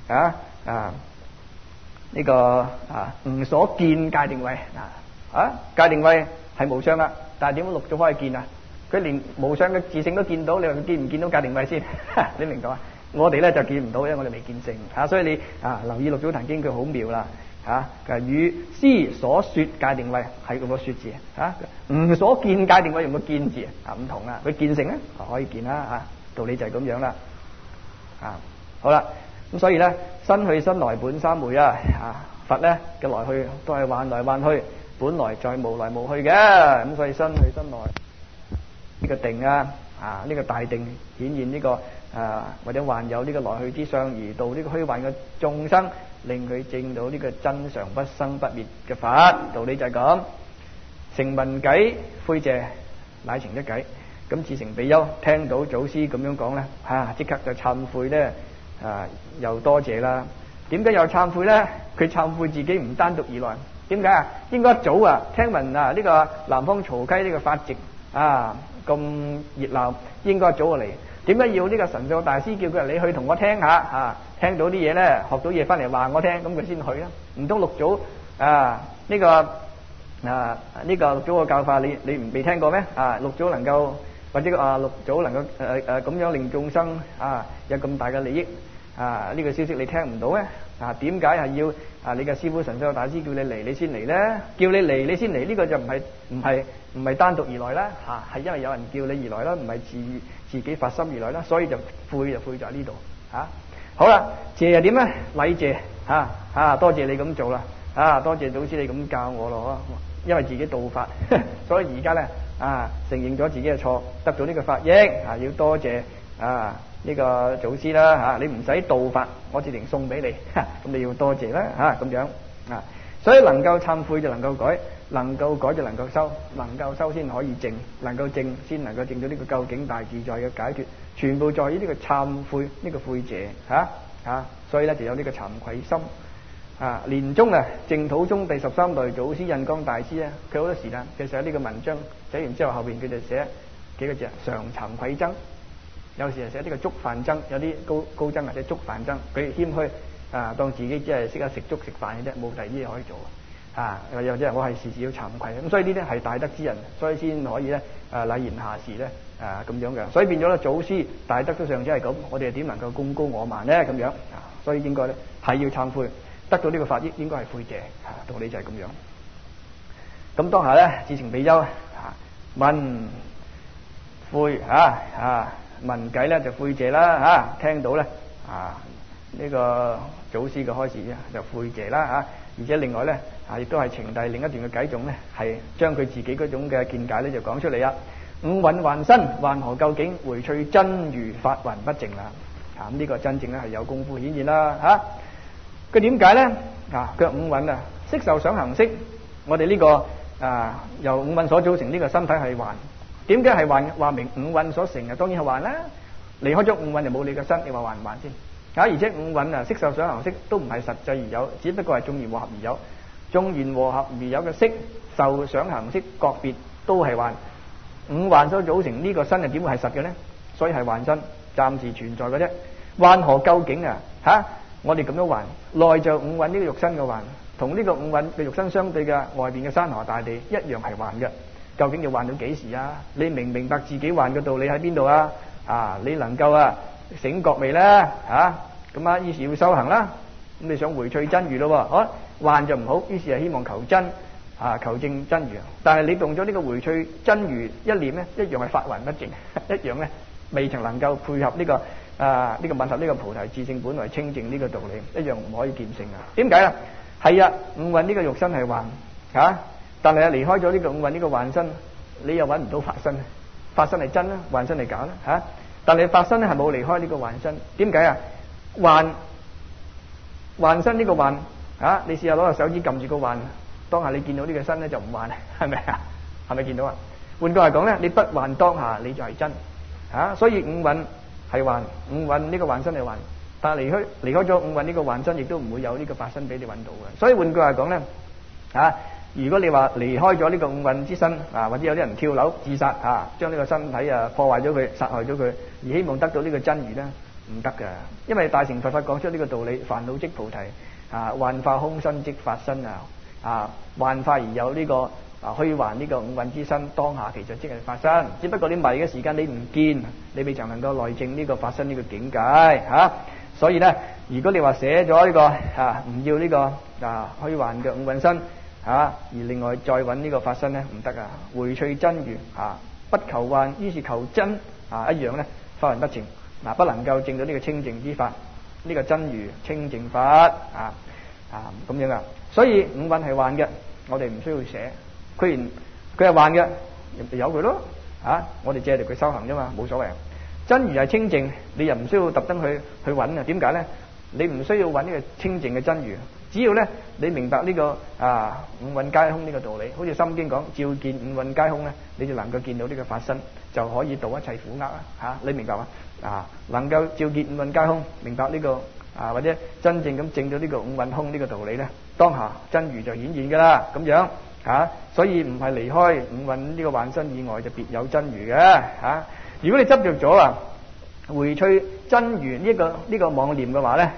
呢個無所見界定位界定位係無相啦，但係點解六祖可以見佢連無相嘅自性都見到，你話佢見唔見到界定位先？你明白我哋咧就見唔到，因為我哋未見性所以你留意六祖壇經佢好妙啦與師所說界定位係用個說字無所見界定位用個見字唔同佢見性咧可以見啦道理就係咁樣啦好啦，咁所以咧身去身來本三昧佛咧嘅來去都係幻來幻去，本來在無來無去嘅，咁所以身去身來呢個定呢個大定顯現呢個或者還有呢個來去之相，而度呢個虛幻嘅眾生，令佢證到呢個真常不生不滅嘅法。道理就係咁。成文偈悔謝乃情一計。咁志誠比丘聽到祖師咁樣講咧，即刻就懺悔咧，又多謝啦。點解又懺悔咧？佢懺悔自己唔單獨而來。點解啊？應該早聽聞呢個南方曹溪呢個法席咁熱鬧，應該早嚟。點解要呢個神秀大師叫佢你去同我聽下聽到啲嘢咧，學到嘢翻嚟話我聽，咁佢先去啦。唔通六祖呢個六祖嘅教法你未聽過咩？六祖能夠或者六祖能夠咁樣令眾生有咁大嘅利益呢個消息你聽唔到咩？點解係要你嘅師父神秀大師叫你嚟你先嚟咧？叫你嚟你先嚟，呢個就唔係單獨而來啦，係因為有人叫你而來啦，唔係自己發心而來啦，所以就悔在呢度好啦，謝又點咧？禮謝多謝你咁做啦，多謝祖師你咁教我咯，因為自己道法，所以而家咧承認咗自己嘅錯，得到呢個法益要多謝呢個祖師啦你唔使道法，我自然送俾你，咁你要多謝啦咁樣所以能夠懺悔就能夠改，能夠改就能夠修，能夠修先可以證，能夠證先能夠證到呢個究竟大自在嘅解脫，全部在於呢個懺悔呢個悔謝所以咧就有呢個慚愧心年中淨土宗第13代祖師印光大師佢好多時間佢寫呢個文章，寫完之後後邊佢就寫幾個字常慚愧僧，有時係寫呢個觸犯僧，有啲高僧或者觸犯僧，佢謙虛當自己只係識得食粥食飯嘅啫，冇第二啲嘢可以做又即係我係時時要慚愧，咁所以呢啲係大德之人，所以先可以咧禮賢下士咧咁樣嘅，所以變咗咧祖師大德都尚且係咁，我哋點能夠貢高我慢咧咁樣所以應該咧係要懺悔，得到呢個法益應該係悔謝道理就係咁樣。咁當下咧志誠比丘聞悔聞偈咧就悔謝啦聽到咧呢個祖師嘅開示就悔謝啦而且另外咧亦都係呈遞另一段嘅偈頌咧，係將佢自己嗰種嘅見解咧就講出嚟五蘊幻身，幻何究竟？回趣真如法還不淨啦。咁呢個真正咧係有功夫顯現啦佢點解咧？佢五蘊色受想行識，我哋呢個由五蘊所組成呢個身體係幻。點解係幻？話明五蘊所成當然係幻啦。離開咗五蘊就冇你個身，你話幻唔幻先？而且五蘊色受想行識都唔係實際而有，只不過係眾緣和合而有。眾緣和合而有嘅色受想行識各別都係幻。五幻所組成呢個身係點會係實嘅呢？所以係幻身，暫時存在嘅啫。幻何究竟我哋咁樣幻，內在五蘊呢個肉身嘅幻，同呢個五蘊嘅肉身相對嘅外邊嘅山河大地一樣係幻嘅。究竟要幻到幾時你明唔明白自己幻嘅道理喺邊度你能夠醒覺未呢？咁於是要修行啦。咁你想回趣真如咯幻就唔好，於是係希望求真求證真如。但係你動咗呢個回趣真如一念呢，一樣係法還不淨，一樣呢未曾能夠配合呢個吻合呢個菩提自性本來清淨呢個道理，一樣唔可以見性點解係五蘊呢個肉身係幻但係離開咗呢個五蘊呢個幻身，你又揾唔到法身。法身係真啦，幻身係假啦但係法身咧係冇離開呢個幻身。點解幻身呢個幻你試下攞個手指撳住個幻，當下你見到呢個身咧就唔幻，係咪係咪見到換句話講咧，你不幻當下你就係真所以五蘊係幻，五蘊呢個幻身係幻，但係離開咗五蘊呢個幻身，亦都唔會有呢個法身俾你揾到嘅。所以換句話講咧如果你話離開咗呢個五蘊之身或者有啲人跳樓自殺將呢個身體破壞咗佢，殺害咗佢，而希望得到呢個真如咧，唔得噶。因為大乘佛法講出呢個道理，煩惱即菩提幻化空身即法身幻化而有呢個虛幻呢個五蘊之身，當下其實即係法身，只不過你迷嘅時間你唔見，你未曾能夠內證呢個法身呢個境界所以咧，如果你話捨咗呢個唔要呢個虛幻嘅五蘊身而另外再揾呢個法身咧，唔得回趣真如不求幻，於是求真一樣咧，法還不淨不能夠證到呢個清淨之法，呢個真如清淨法咁樣所以五蘊係幻嘅，我哋唔需要捨。佢係幻嘅，由佢咯我哋借嚟佢修行啫嘛，冇所謂。真如係清淨，你又唔需要特登去揾點解咧？ 你唔需要揾呢個清淨嘅真如，只要咧你明白呢個五蘊皆空呢個道理，好似《心經》講照見五蘊皆空咧，你就能夠見到呢個法身，就可以度一切苦厄啦。你明白嘛？能夠照見五蘊皆空，明白呢個或者真正咁證到呢個五蘊空呢個道理咧，當下真如就顯現噶啦，咁樣所以唔係離開五蘊呢個幻身以外就別有真如嘅如果你執着咗回趣真如呢個妄念嘅話咧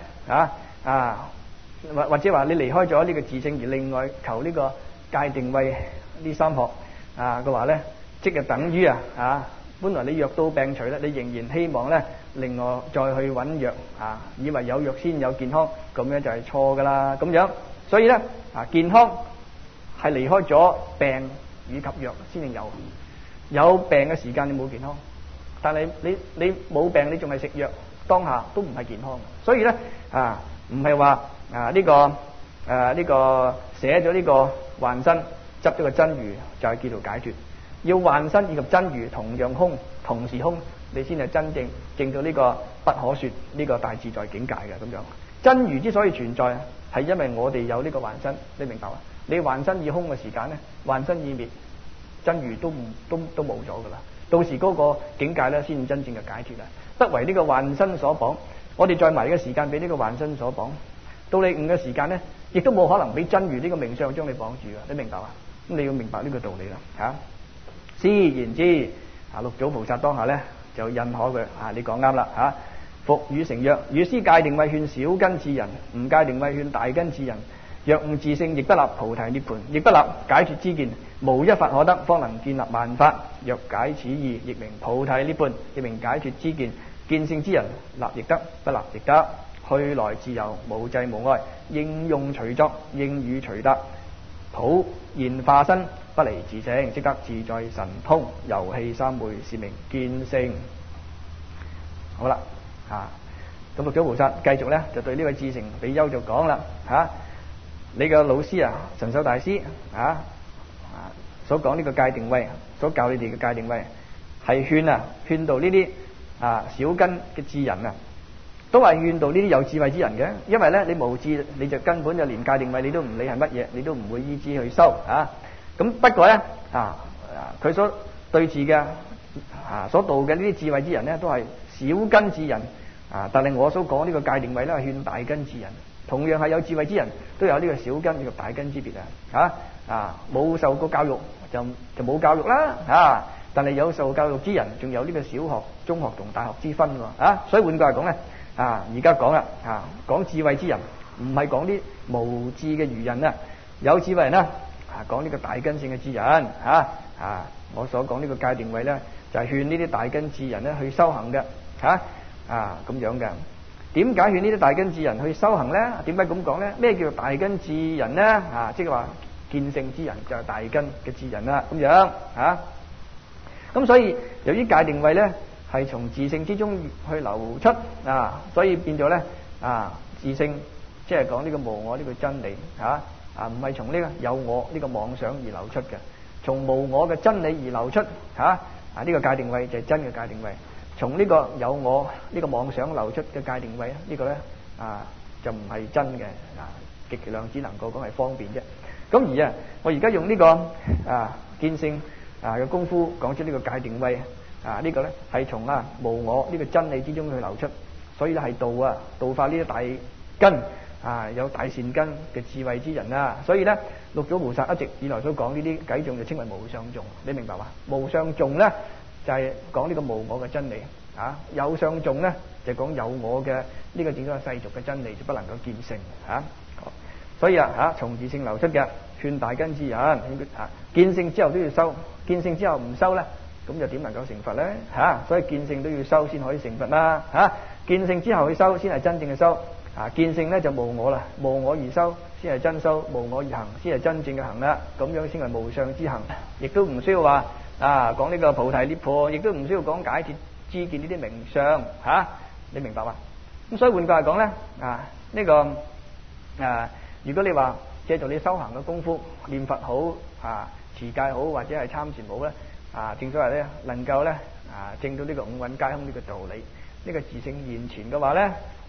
或者話你離開咗呢個自性而另外求呢個界定位呢三學嘅話咧，即係等於本來你藥到病除咧，你仍然希望咧另外再去揾藥以為有藥先有健康，咁樣就係錯噶啦。咁樣所以咧健康係離開咗病以及藥先至有。有病嘅時間你冇健康，但係你冇病你仲係食藥，當下都唔係健康。所以咧唔係話呢個寫咗呢個幻身執咗個真如就係叫做解脫。要幻身以及真如同樣空，同時空，你先係真正證到呢個不可說呢個大自在境界嘅咁樣。真如之所以存在，係因為我哋有呢個幻身，你明白嘛？你幻身已空嘅時間咧，幻身已滅，真如都冇咗噶啦。到時嗰個境界咧，先真正嘅解脫啦。不為呢個幻身所綁，我哋再埋嘅時間俾呢個幻身所綁，到你悟嘅時間咧，亦都冇可能俾真如呢個名相將你綁住嘅。你明白嘛？咁你要明白呢個道理啦斯言之六祖菩薩當下咧就認可佢你講啱啦復語成曰：汝師界定慧勸小根智人，吾界定慧勸大根智人。若悟自性，亦不立菩提涅槃，亦不立解脫之見，無一法可得，方能建立萬法。若解此意，亦名菩提涅槃，亦名解脫之見。見性之人，立亦得，不立亦得。去來自由，無際無礙，應用隨作，應語隨答。普現化身，不離自性，即得自在神通。遊戲三昧，是名見性。好啦，咁六祖菩薩繼續咧，就對呢位志誠比丘就講啦，你嘅老師神秀大師所講呢個界定慧，所教你哋嘅界定慧，係勸導呢啲小根嘅智人都係勸導呢啲有智慧之人嘅。因為咧你無智，你就根本就連界定慧你都唔理係乜嘢，你都唔會依之去修咁不過咧佢所對治嘅所導嘅呢啲智慧之人咧，都係小根智人但係我所講呢個界定慧咧，係勸大根智人。同樣係有智慧之人，都有呢個小根以及大根之別冇受過教育就冇教育啦但係有受教育之人，仲有呢個小學、中學同大學之分所以換句話講咧而家講啦講智慧之人，唔係講啲無智嘅愚人有智慧人講呢個大根性嘅智人我所講呢個界定慧咧，就係勸呢啲大根智人咧去修行嘅咁樣嘅。點解勸呢啲大根智人去修行咧？點解咁講咧？咩叫做大根智人咧？即係話見性之人就係大根嘅智人啦，咁樣咁所以由於界定慧咧係從自性之中去流出所以變咗咧自性即係講呢個無我呢個真理唔係從呢個有我呢個妄想而流出嘅，從無我嘅真理而流出呢個界定慧就係真嘅界定慧。從呢個有我呢個妄想流出嘅界定慧呢個咧就唔係真嘅極其量只能夠講係方便啫。咁而我而家用呢個見性嘅功夫講出呢個界定慧呢個咧係從無我呢個真理之中去流出，所以咧係度化呢啲大根有大善根嘅智慧之人所以咧六祖菩薩一直以來所講呢啲偈頌就稱為無相頌，你明白嘛？無相頌咧就係講呢個無我嘅真理有相頌咧就講有我嘅呢個整個世俗嘅真理就不能夠見性所以從自性流出嘅勸大根之人見性之後都要修，見性之後唔修咧咁就點能夠成佛咧所以見性都要修先可以成佛啦見性之後去修先係真正嘅修見性咧就無我啦，無我而修先係真修，無我而行先係真正嘅行啦，咁樣先係無相之行，亦都唔需要話講呢個菩提涅槃，亦都唔需要講解脫知見呢啲名相你明白嘛？咁所以換句話講咧呢個如果你話借助你修行嘅功夫念佛好持戒好或者係參禪好咧正所謂咧能夠咧證到呢個五蘊皆空呢個道理，呢個自性現前嘅話咧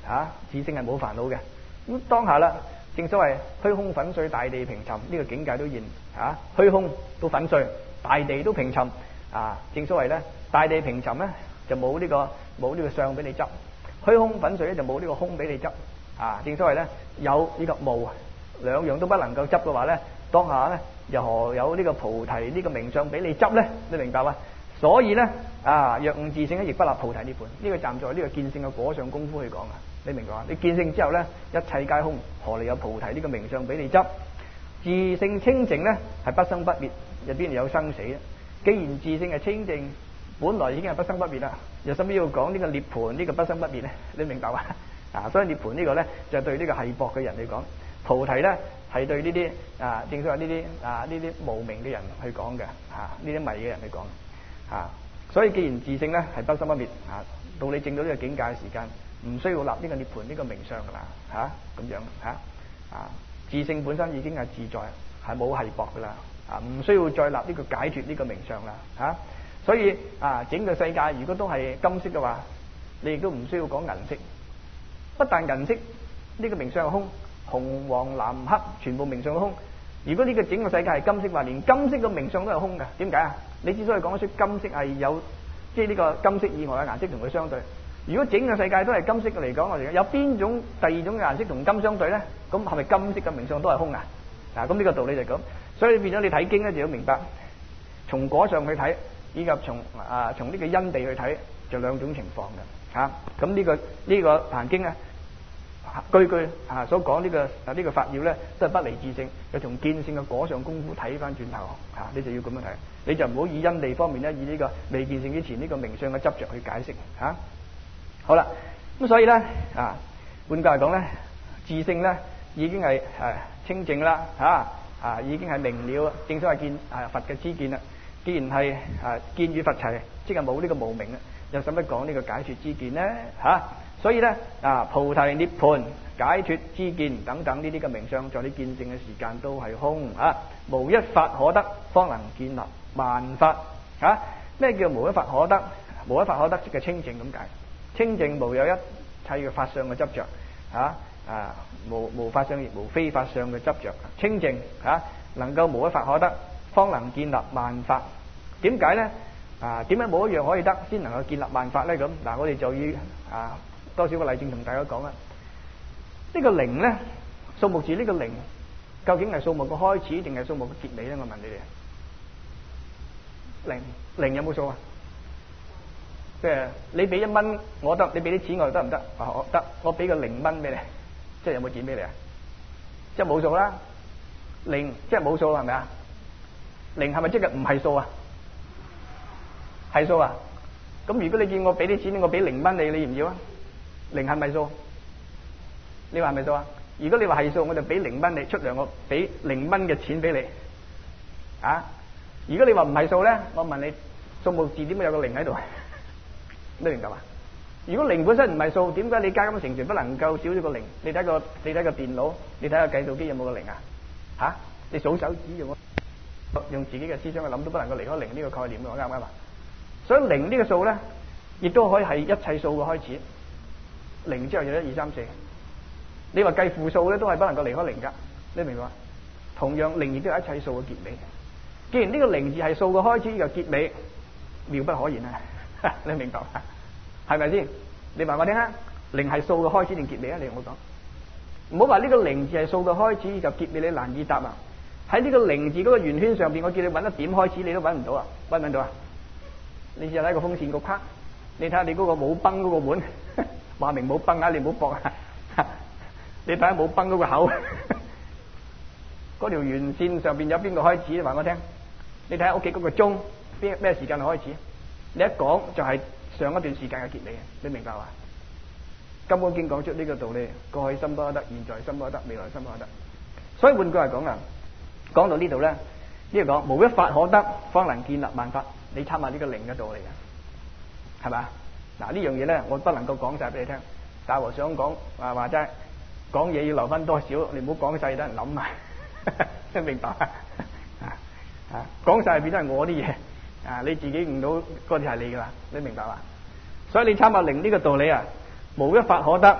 自性係冇煩惱嘅。咁當下啦，正所謂虛空粉碎，大地平沉，呢個境界都現虛空都粉碎，大地都平沉正所謂咧，大地平沉咧就冇呢個相俾你執，虛空粉碎咧就冇呢個空俾你執正所謂咧，有呢個無兩樣都不能夠執嘅話咧，當下咧又何有呢個菩提呢個名相俾你執咧？你明白嘛？所以咧若悟自性咧，亦不立菩提涅槃。呢個站在呢個見性嘅果上功夫去講啊，你明白嘛？你見性之後咧，一切皆空，何嚟有菩提呢個名相俾你執？自性清淨咧係不生不滅，入邊有生死咧。既然自性係清淨，本來已經係不生不滅啦，又使乜要講呢個涅槃呢個不生不滅咧？你明白嘛？所以涅槃呢個咧就對呢個係薄嘅人嚟講，菩提咧係對呢啲正所謂呢啲無明嘅人去講嘅呢啲迷嘅人去講所以既然自性咧係不生不滅到你證到呢個境界嘅時間，唔需要立呢個涅槃呢個名相噶啦咁樣自性本身已經係自在，係冇係薄噶啦唔需要再立呢個解脫呢個名相啦所以整個世界如果都係金色嘅話，你亦都唔需要講銀色。不但銀色呢個名相係空，紅黃藍黑全部名相都空。如果呢個整個世界係金色話，連金色嘅名相都係空嘅。點解你之所以講得出金色係有即係呢個金色以外嘅顏色同佢相對，如果整個世界都係金色嘅嚟講，我哋有邊種第二種嘅顏色同金相對咧？咁係咪金色嘅名相都係空咁呢個道理就係咁。所以變咗你睇經咧就要明白，從果上去睇，以及從呢個因地去睇，就兩種情況嘅咁呢個壇經咧，句句所講呢個法要咧，都係不離自性，又從見性嘅果上功夫睇翻轉頭你就要咁樣睇，你就唔好以因地方面咧，以呢個未見性之前呢個名相嘅執着去解釋好啦，咁所以咧換句嚟講咧，自性咧已經係清淨啦已經係明了，正所謂見佛嘅知見啦。既然係見與佛齊，即係冇呢個無明啦，又使乜講呢個解脫之見呢？所以咧菩提涅槃解脫之見等等呢啲嘅名相，在你見性嘅時間都係空無一法可得，方能建立萬法咩叫無一法可得？無一法可得即係清淨咁解，清淨無有一切嘅法相嘅執着無法相亦無非法相嘅執着，清淨能夠無一法可得，方能建立萬法。點解呢？點解冇一樣可以得，先能夠建立萬法呢？咁我哋就要多少個例證同大家講啦。呢個零呢，數目字呢個零，究竟係數目嘅開始定係數目嘅結尾呢？我問你哋，零有冇數啊？即係你俾1蚊我得，你俾啲錢我得唔得？得，我俾個0蚊俾你，即係有冇錢俾你啊？即係冇數啦，零即係冇數係咪啊？零係咪即係唔係數啊？係數啊？咁如果你見我俾啲錢，我俾0蚊你，你要唔要啊？零係咪數？你話係咪數啊？如果你話係數，我就俾0蚊你出糧，我俾0蚊嘅錢俾你如果你話唔係數咧，我問你數目字點會有個0喺度？你明白嘛？如果0本身唔係數，點解你加減乘除不能夠少咗個0？你睇個電腦，你睇下計數機有冇個0你數手指用自己嘅思想去諗都不能夠離開0呢個概念嘅，啱唔啱啊？所以0呢個數咧，亦都可以係一切數嘅開始。0之後有1、2、3、4。你話計負數咧，都係不能夠離開0噶。你明白嘛？同樣0亦都有一切數嘅結尾。既然呢個0字係數嘅開始嘅結尾，妙不可言你明白係咪先？你話我聽下，0係數嘅開始定結尾你同我講。唔好話呢個0字係數嘅開始就結尾，你難以答啊！喺呢個0字嗰個圓圈上邊，我叫你揾一點開始，你都揾唔到啊！揾唔揾到啊？你試下睇個風扇個框，你睇下你嗰個冇崩嗰個門，話明冇崩你唔好駁你睇下冇崩嗰個口，嗰條圓線上邊有邊個開始？話我聽。你睇下屋企嗰個鐘，咩時間開始？你一講就係上一段時間嘅結尾，你明白嘛？金剛經講出呢個道理，過去心不可得，現在心不可得，未來心不可得。所以換句嚟講講到呢度咧，呢度講無一法可得，方能建立萬法。你參下呢個0嘅道理嘅，係咪？嗱呢樣嘢咧，我不能夠講晒俾你聽。大和尚講話齋，講嘢要留翻多少，你唔好講晒，等人諗埋，聽明白講晒變咗係我啲嘢你自己悟到嗰啲係你噶啦，你明白嘛？所以你參下0呢個道理無一法可得，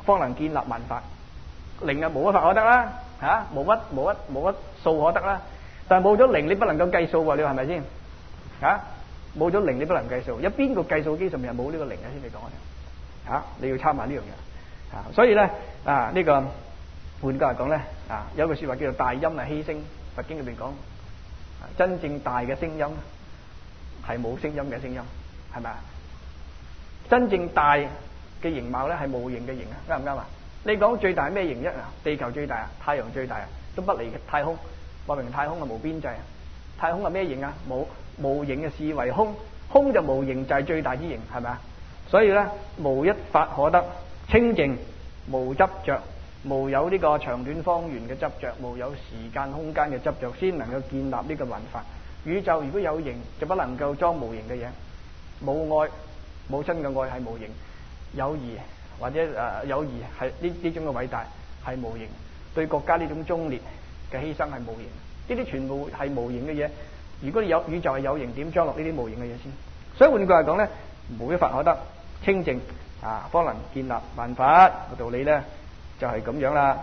方能建立萬法。零啊冇乜法可得啦，冇乜數可得啦。但係冇咗零，你不能夠計數喎，你話係咪先？冇咗零，你不能計數。有邊個計數機上面係冇呢個零嘅先？你講我聽。你要參考呢樣嘢。所以咧呢個換句嚟講咧有句説話叫做大音啊希聲。佛經裏邊講，真正大嘅聲音係冇聲音嘅聲音，係咪啊？真正大嘅形貌咧係無形嘅形啊，啱唔啱啊？你講最大係咩形啫？地球最大啊，太陽最大啊，都不離太空。話明太空係無邊際啊。太空係咩形啊？無形嘅視為空，空就無形，就係最大之形，係咪啊？所以咧無一法可得，清淨無執着，無有呢個長短方圓嘅執着，無有時間空間嘅執着，先能夠建立呢個萬法。宇宙如果有形，就不能夠裝無形嘅嘢。冇愛，母親嘅愛係無形。友誼或者友誼係呢種嘅偉大係無形。對國家呢種忠烈嘅犧牲係無形。呢啲全部係無形嘅嘢。如果你有宇宙係有形，點裝落呢啲無形嘅嘢先？所以換句話講咧，無一法可得，清淨方能建立萬法。個道理咧就係咁樣啦。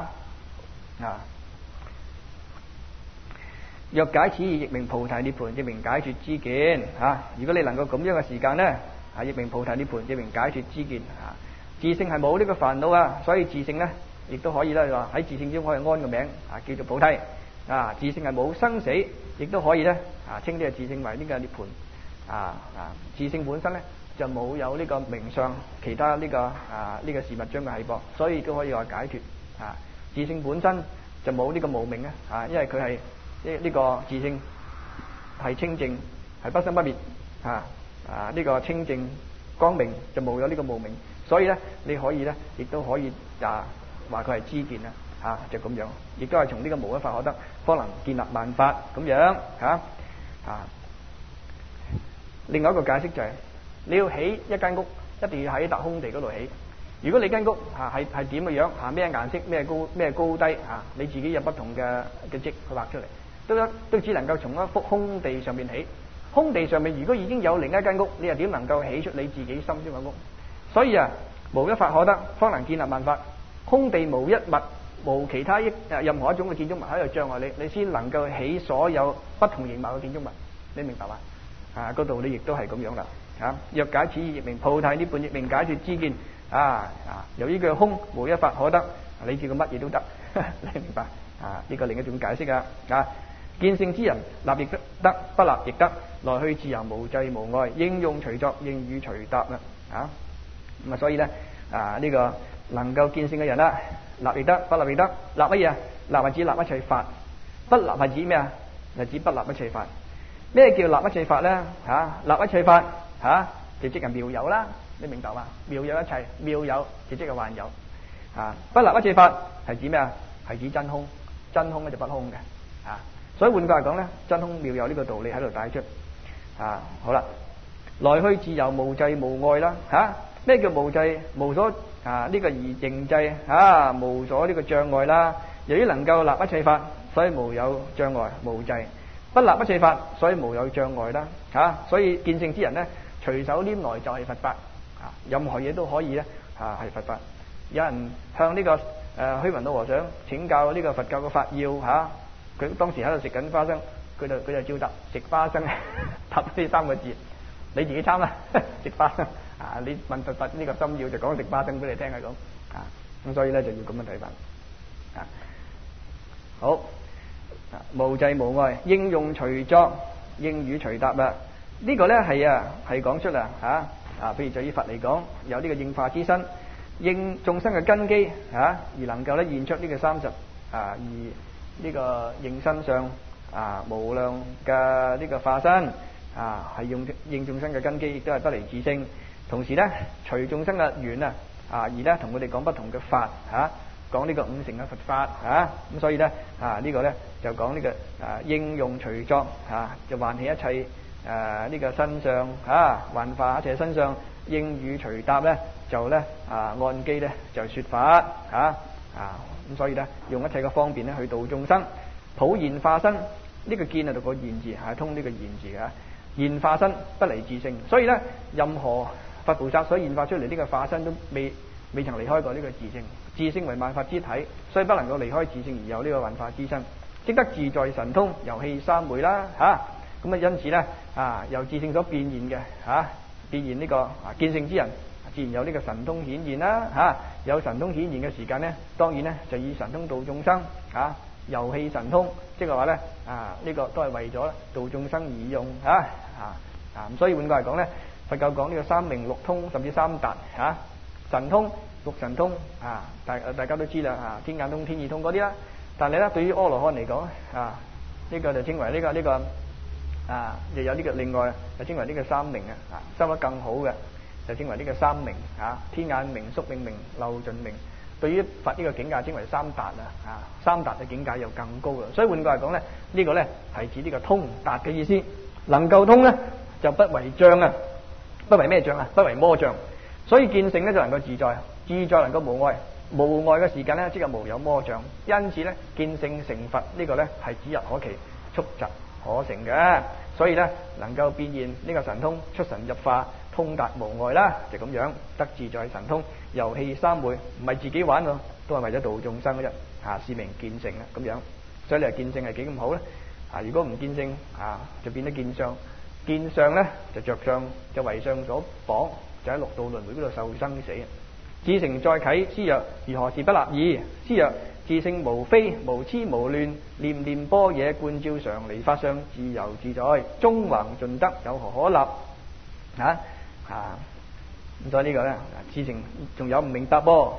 若解此義，亦名菩提涅槃，亦名解脫知見。如果你能夠咁樣嘅時間咧，亦名菩提涅槃，亦名解脫知見。自性係冇呢個煩惱啊，所以自性咧亦都可以咧話喺自性中可以安個名叫做菩提。自性係冇生死，亦都可以咧稱呢個自性為呢個涅槃。自性本身咧就冇有呢個名相，其他呢個事物將佢繫縛，所以都可以話解脫。自性本身就冇呢個無明啊，因為佢係呢個自性係清淨，係不生不滅。呢個清淨光明就冇有呢個無明，所以咧你可以咧亦都可以話佢係知見啦。就咁樣，亦都係從呢個無一法可得，方能建立萬法咁樣。另外一個解釋就係你要起一間屋，一定要喺笪空地嗰度起。如果你間屋係點嘅樣，咩顏色、咩高低，你自己有不同嘅跡去畫出嚟，都只能夠從一幅空地上面起。空地上面如果已經有另一間屋，你又點能夠起出你自己心中嘅屋？所以無一法可得，方能建立萬法。空地無一物，無其他任何一種嘅建築物喺度障礙你先能夠起所有不同形貌嘅建築物。你明白嘛？個道理亦都係咁樣啦。若解此義，亦名菩提涅槃，亦名解脫知見。由於佢空無一法可得，你知個乜嘢都得。你明白？呢個另一種解釋啊。見性之人，立亦得，不立亦得，來去自由，無際無礙，應用隨作，應語隨答啦。咁所以咧呢個能夠見性嘅人啦，立亦得，不立亦得。立乜嘢啊？立係指立一切法，不立係指咩啊？係指不立一切法。咩叫立一切法咧？立一切法就即係妙有啦。你明白嘛？妙有一切，妙有就即係幻有。不立一切法係指咩啊？係指真空，真空咧就不空嘅。所以換句話講咧，真空妙有呢個道理喺度帶出。好啦，來去自由，無際無礙啦。咩叫無際？無所呢個形制無所呢個障礙啦。由於能夠立一切法，所以無有障礙無際；不立一切法，所以無有障礙啦。所以見性之人咧，隨手拈來就係佛法。任何嘢都可以咧係佛法。有人向呢個虛雲老和尚請教呢個佛教嘅法要佢當時喺度食緊花生，佢就照答食花生，答呢三個字。你自己參啦，食花生你問佛呢個心要就講食花生俾你聽係咁。咁所以咧就要咁樣睇法。好，無際無礙，應用隨作，應語隨答啦。呢個咧係講出譬如就以佛嚟講，有呢個應化之身，應眾生嘅根基而能夠咧現出呢個30而呢個應身上無量嘅呢個化身係應眾生嘅根基，亦都係不離自性。同時咧隨眾生嘅緣而咧同佢哋講不同嘅法講呢個五乘嘅佛法咁所以咧呢個咧就講呢個應用隨作就喚起一切呢個身上幻化一切身上，應語隨答咧就咧按機咧就說法咁所以咧用一切嘅方便咧去度眾生。普現化身，呢個見讀個現字係通呢個現字嘅現化身不離自性。所以咧任何佛菩薩所現化出嚟呢個化身都未未曾離開過呢個自性。自性為萬法之體，所以不能夠離開自性而有呢個萬法之身。即得自在神通，遊戲三昧啦咁因此咧由自性所變現嘅變現呢個見性之人，自然有呢個神通顯現啦有神通顯現嘅時間咧，當然咧就以神通度眾生遊戲神通，即係話咧呢個都係為咗度眾生而用咁所以換句嚟講咧，佛教講呢個三明六通甚至三達神通六神通大家都知啦天眼通天耳通嗰啲啦。但係咧對於阿羅漢嚟講呢個就稱為呢個又有呢個另外就稱為呢個三明收得更好嘅就稱為呢個三明天眼明、宿命明、漏盡明。對於佛呢個境界稱為三達三達嘅境界又更高啦。所以換句嚟講咧，呢個咧係指呢個通達嘅意思。能夠通咧就不為障不為咩障不為魔障。所以見性咧就能夠自在，自在能夠無礙，無礙嘅時間咧即係無有魔障。因此咧見性成佛呢個咧係指日可期，速疾可成嘅。所以咧能夠變現呢個神通，出神入化，通達無礙啦，就咁樣得自在神通，遊戲三昧，唔係自己玩喎，都係為咗度眾生嘅啫是名見性啦咁樣。所以你話見性係幾咁好咧如果唔見性就變得見相，見相咧就着相，就為相所綁，就喺六道輪迴嗰度受生死。自成再啟，師曰：如何是不立意？師曰：自性無非，無痴無亂，念念般若，觀照常離法相，自由自在，縱橫盡得，有何可立？咁所以呢個咧，自性仲有唔明白噃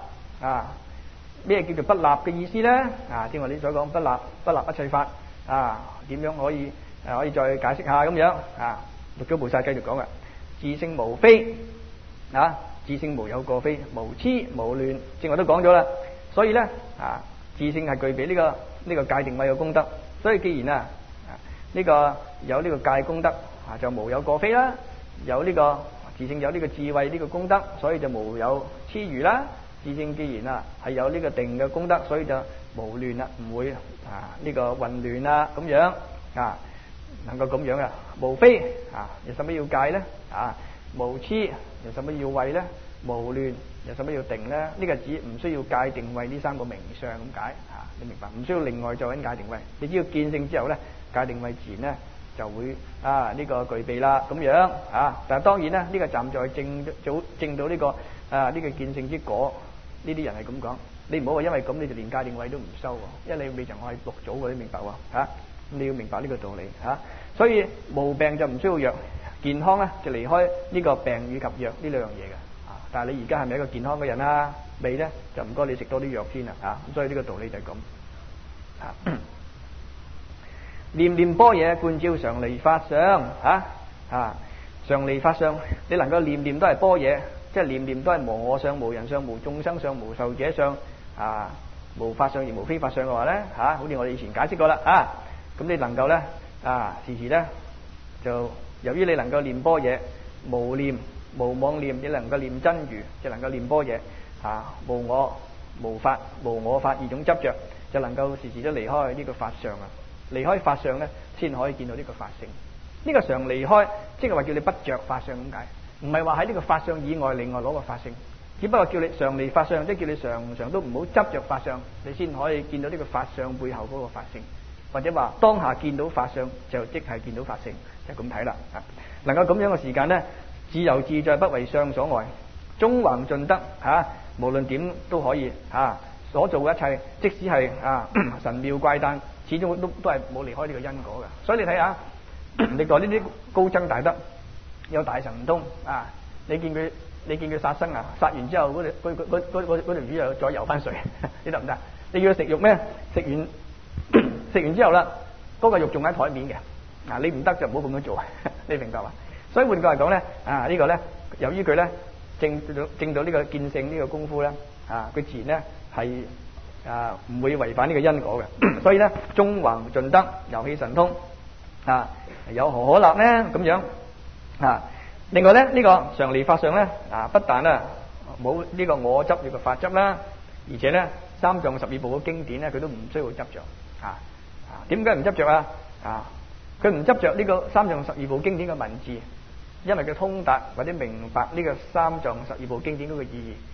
咩叫做不立嘅意思咧？正話你所講不立一切法點樣可以再解釋下咁樣六祖菩薩繼續講嘅，自性無非自性無有過非，無痴無亂，正話都講咗啦。所以咧自性係具備呢個戒定慧嘅功德。所以既然呢個有呢個戒功德就無有過非啦。有呢個自性有呢個智慧呢個功德，所以就無有痴愚啦。自性既然係有呢個定嘅功德，所以就無亂啦，唔會呢個混亂啦咁樣能夠咁樣嘅。無非又使乜要戒咧無痴又使乜要慧咧？無亂又使乜要定咧？呢個指唔需要戒定慧呢三個名相咁解你明白？唔需要另外再揾戒定慧，你只要見性之後咧，戒定慧自然咧就會呢個具備啦咁樣但係當然咧呢個站在證到呢個呢個見性之果，呢啲人係咁講。你唔好話因為咁你就連戒定慧都唔修喎，因為你未曾係六祖嘅，你明白喎你要明白呢個道理所以無病就唔需要藥，健康咧就離開呢個病與及藥呢兩樣嘢嘅但係你而家係咪一個健康嘅人未咧？就唔該你食多啲藥先啦咁所以呢個道理就係咁念念般若，觀照常離法相常離法相，你能夠念念都係般若，即係念念都係無我相、無人相、無眾生相、無壽者相無法相而無非法相嘅話咧好似我哋以前解釋過啦咁你能夠咧時時咧就由於你能夠念般若，無念無妄念，你能夠念真如，就能夠念般若無我無法無我法二種執着，就能夠時時都離開呢個法相離開法相咧，先可以見到呢個法性。呢個常離開，即係話叫你不着法相咁解，唔係話喺呢個法相以外另外攞個法性，只不過叫你常離法相，即係叫你常常都唔好執着法相，你先可以見到呢個法相背後嗰個法性，或者話當下見到法相就即係見到法性，就咁睇啦能夠咁樣嘅時間咧，自由自在，不為相所礙，縱橫盡得無論點都可以所做嘅一切，即使係神妙怪誕，始終都係冇離開呢個因果嘅。所以你睇下歷代呢啲高僧大德有大神通你見佢殺生殺完之後嗰條魚又再游翻水你得唔得？你叫佢食肉咩？食完之後啦，嗰個肉仲喺台面嘅你唔得就唔好咁樣做你明白嘛？所以換句嚟講咧呢個咧，由於佢咧證到呢個見性呢個功夫咧佢自然咧係唔會違反呢個因果嘅。所以咧縱橫盡得，遊戲神通有何可立咧？咁樣另外咧呢個常離法相咧不但冇呢個我執呢個法執啦，而且咧三藏十二部嘅經典咧佢都唔需要執着點解唔執着佢唔執着呢個三藏十二部經典嘅文字，因為佢通達或者明白呢個三藏十二部經典嗰個意義。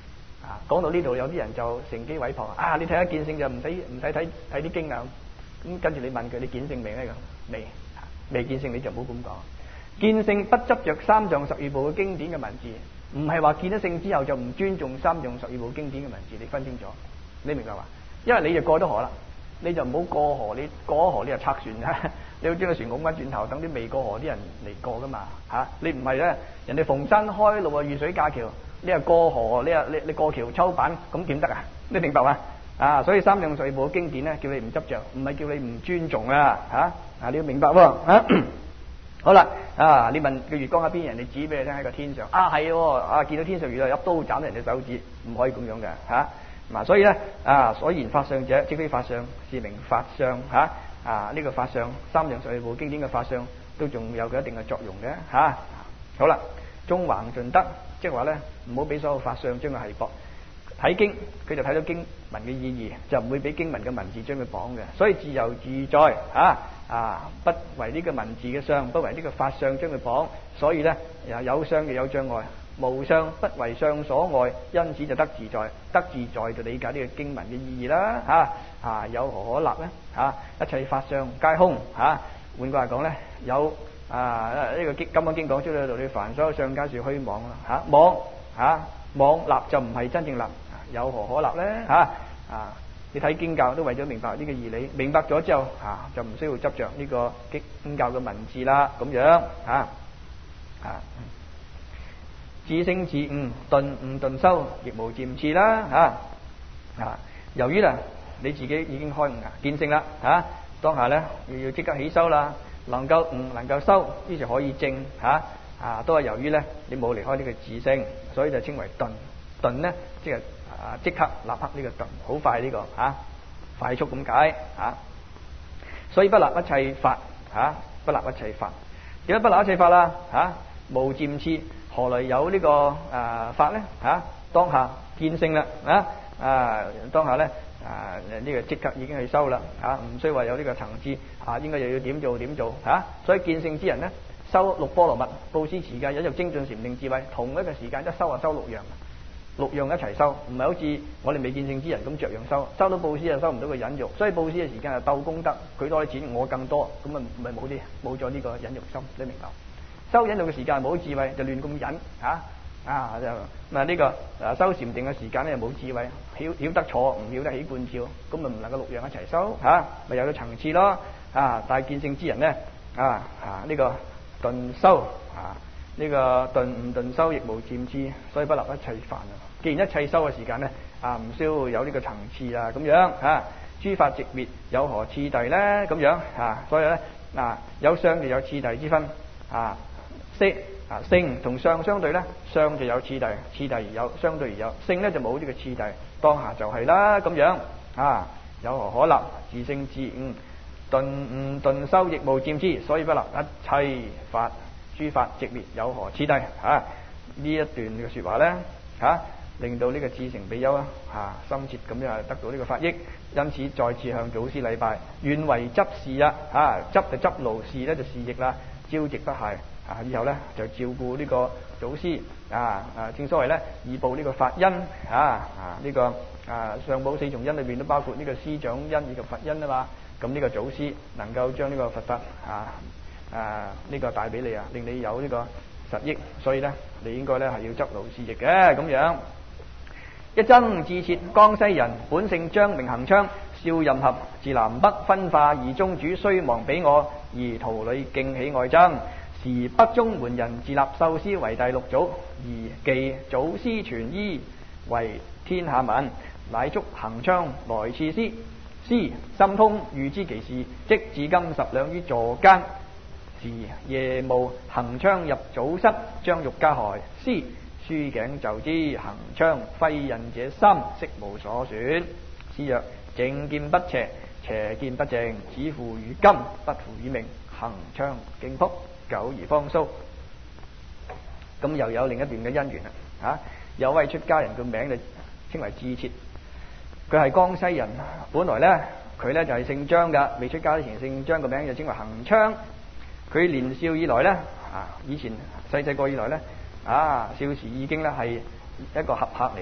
講到呢度，有啲人就乘機毀謗啊！你睇下見性就唔使睇啲經啊。咁跟住你問佢：你見性未咧？咁未見性你就唔好咁講。見性不執着三藏十二部嘅經典嘅文字，唔係話見咗性之後就唔尊重三藏十二部經典嘅文字。你分清楚，你明白嘛？因為你就過咗河啦，你就唔好過河。你過咗河你就拆船啊！你要將個船拱翻轉頭，等啲未過河啲人嚟過噶嘛嚇。你唔係咧，人哋逢山開路啊，遇水架橋。你又過河，你過橋抽板，咁點得啊？你明白嘛？所以三藏十二部經典咧，叫你唔執着，唔係叫你唔尊重啊！你要明白喎。好啦，你問個月光喺邊，人哋指俾你聽喺個天上。係喎，見到天上月亮，一刀斬人哋手指，唔可以咁樣嘅所以咧，所言法相者，即非法相，是名法相呢個法相，三藏十二部經典嘅法相，都仲有佢一定嘅作用嘅好啦，中橫盡得。即係話咧，唔好俾所有法相將佢係綁。睇經佢就睇到經文嘅意義，就唔會俾經文嘅文字將佢綁嘅。所以自由自在不為呢個文字嘅相，不為呢個法相將佢綁。所以咧，有相就有障礙，無相不為相所礙，因此就得自在。得自在就理解呢個經文嘅意義啦。有何可立咧？一切法相皆空。換句話講咧，有。呢個金剛經講出嚟度，你凡所有相皆是虛妄啦。妄立就唔係真正立，有何可立咧？你睇經教都為咗明白呢個義理，明白咗之後就唔需要執着呢個經教嘅文字啦。咁樣自性自悟，頓悟頓修，亦無漸次啦。由於你自己已經開悟見性啦，當下咧要即刻起修啦。能夠悟能夠修，於是可以證都係由於咧你冇離開呢個自性，所以就稱為頓。頓咧即係即刻立刻呢個頓，好快呢個快速咁解所以不立一切法不立一切法。點解不立一切法啦？無漸次，何來有呢個法咧？當下見性啦當下咧呢個即刻已經去修啦唔需要話有呢個層次應該又要點做所以見性之人咧修六波羅蜜、布施、持戒、忍辱、精進、禪定、智慧，同一個時間一修就修六樣一齊修，唔係好似我哋未見性之人咁着樣修到布施就收唔到個忍辱，所以布施嘅時間係鬥功德，佢多啲錢我更多，咁咪冇咗呢個忍辱心，你明白？修忍辱嘅時間冇智慧就亂咁忍就呢個修禪定嘅時間咧冇智慧，曉得坐唔曉得起觀照，咁咪唔能夠六樣一齊修咪有個層次咯但係見性之人咧呢個頓修呢個頓悟頓修亦無漸次，所以不立一切法既然一切修嘅時間咧唔需要有呢個層次咁樣諸法寂滅有何次第咧？咁樣所以咧有相就有次第之分性同相相對咧，相就有次第，次第而有，相對而有。性咧就冇呢個次第，當下就係啦咁樣有何可立？自性自悟，頓悟頓修亦無漸次，所以不立一切法。諸法寂滅有何次第？呢一段嘅說話咧令到呢個至誠比丘深切咁樣得到呢個法益，因此再次向祖師禮拜，願為執事執就執勞，事咧就事役啦，朝夕不懈。以後咧就照顧呢個祖師正所謂咧以報呢個法恩呢個上報四重恩裏邊都包括呢個師長恩以及佛恩啊嘛。咁呢個祖師能夠將呢個佛法呢個帶俾你令你有呢個實益，所以咧你應該咧係要執勞事役嘅咁樣。一僧智徹江西人，本姓張，名行昌，少任合，自南北分化二宗主，雖亡彼我，而徒女敬喜愛憎。時北中門人自立秀師為第六祖，而記祖師傳衣為天下聞，乃囑行昌來賜師。師心通預知其事，即至今10兩於座間。時夜暮行昌入祖室，將欲加害。師書頸就之，行昌揮印者三，悉無所損。師曰：正見不邪，邪見不正，只付與金，不付與命。行昌敬仆，久而方蘇。咁又有另一段嘅因緣啦有位出家人嘅名就稱為智徹，佢係江西人，本來咧佢咧就係姓張噶，未出家之前姓張嘅名就稱為行昌。佢年少以來咧以前細個以來咧少時已經咧係一個俠客嚟嘅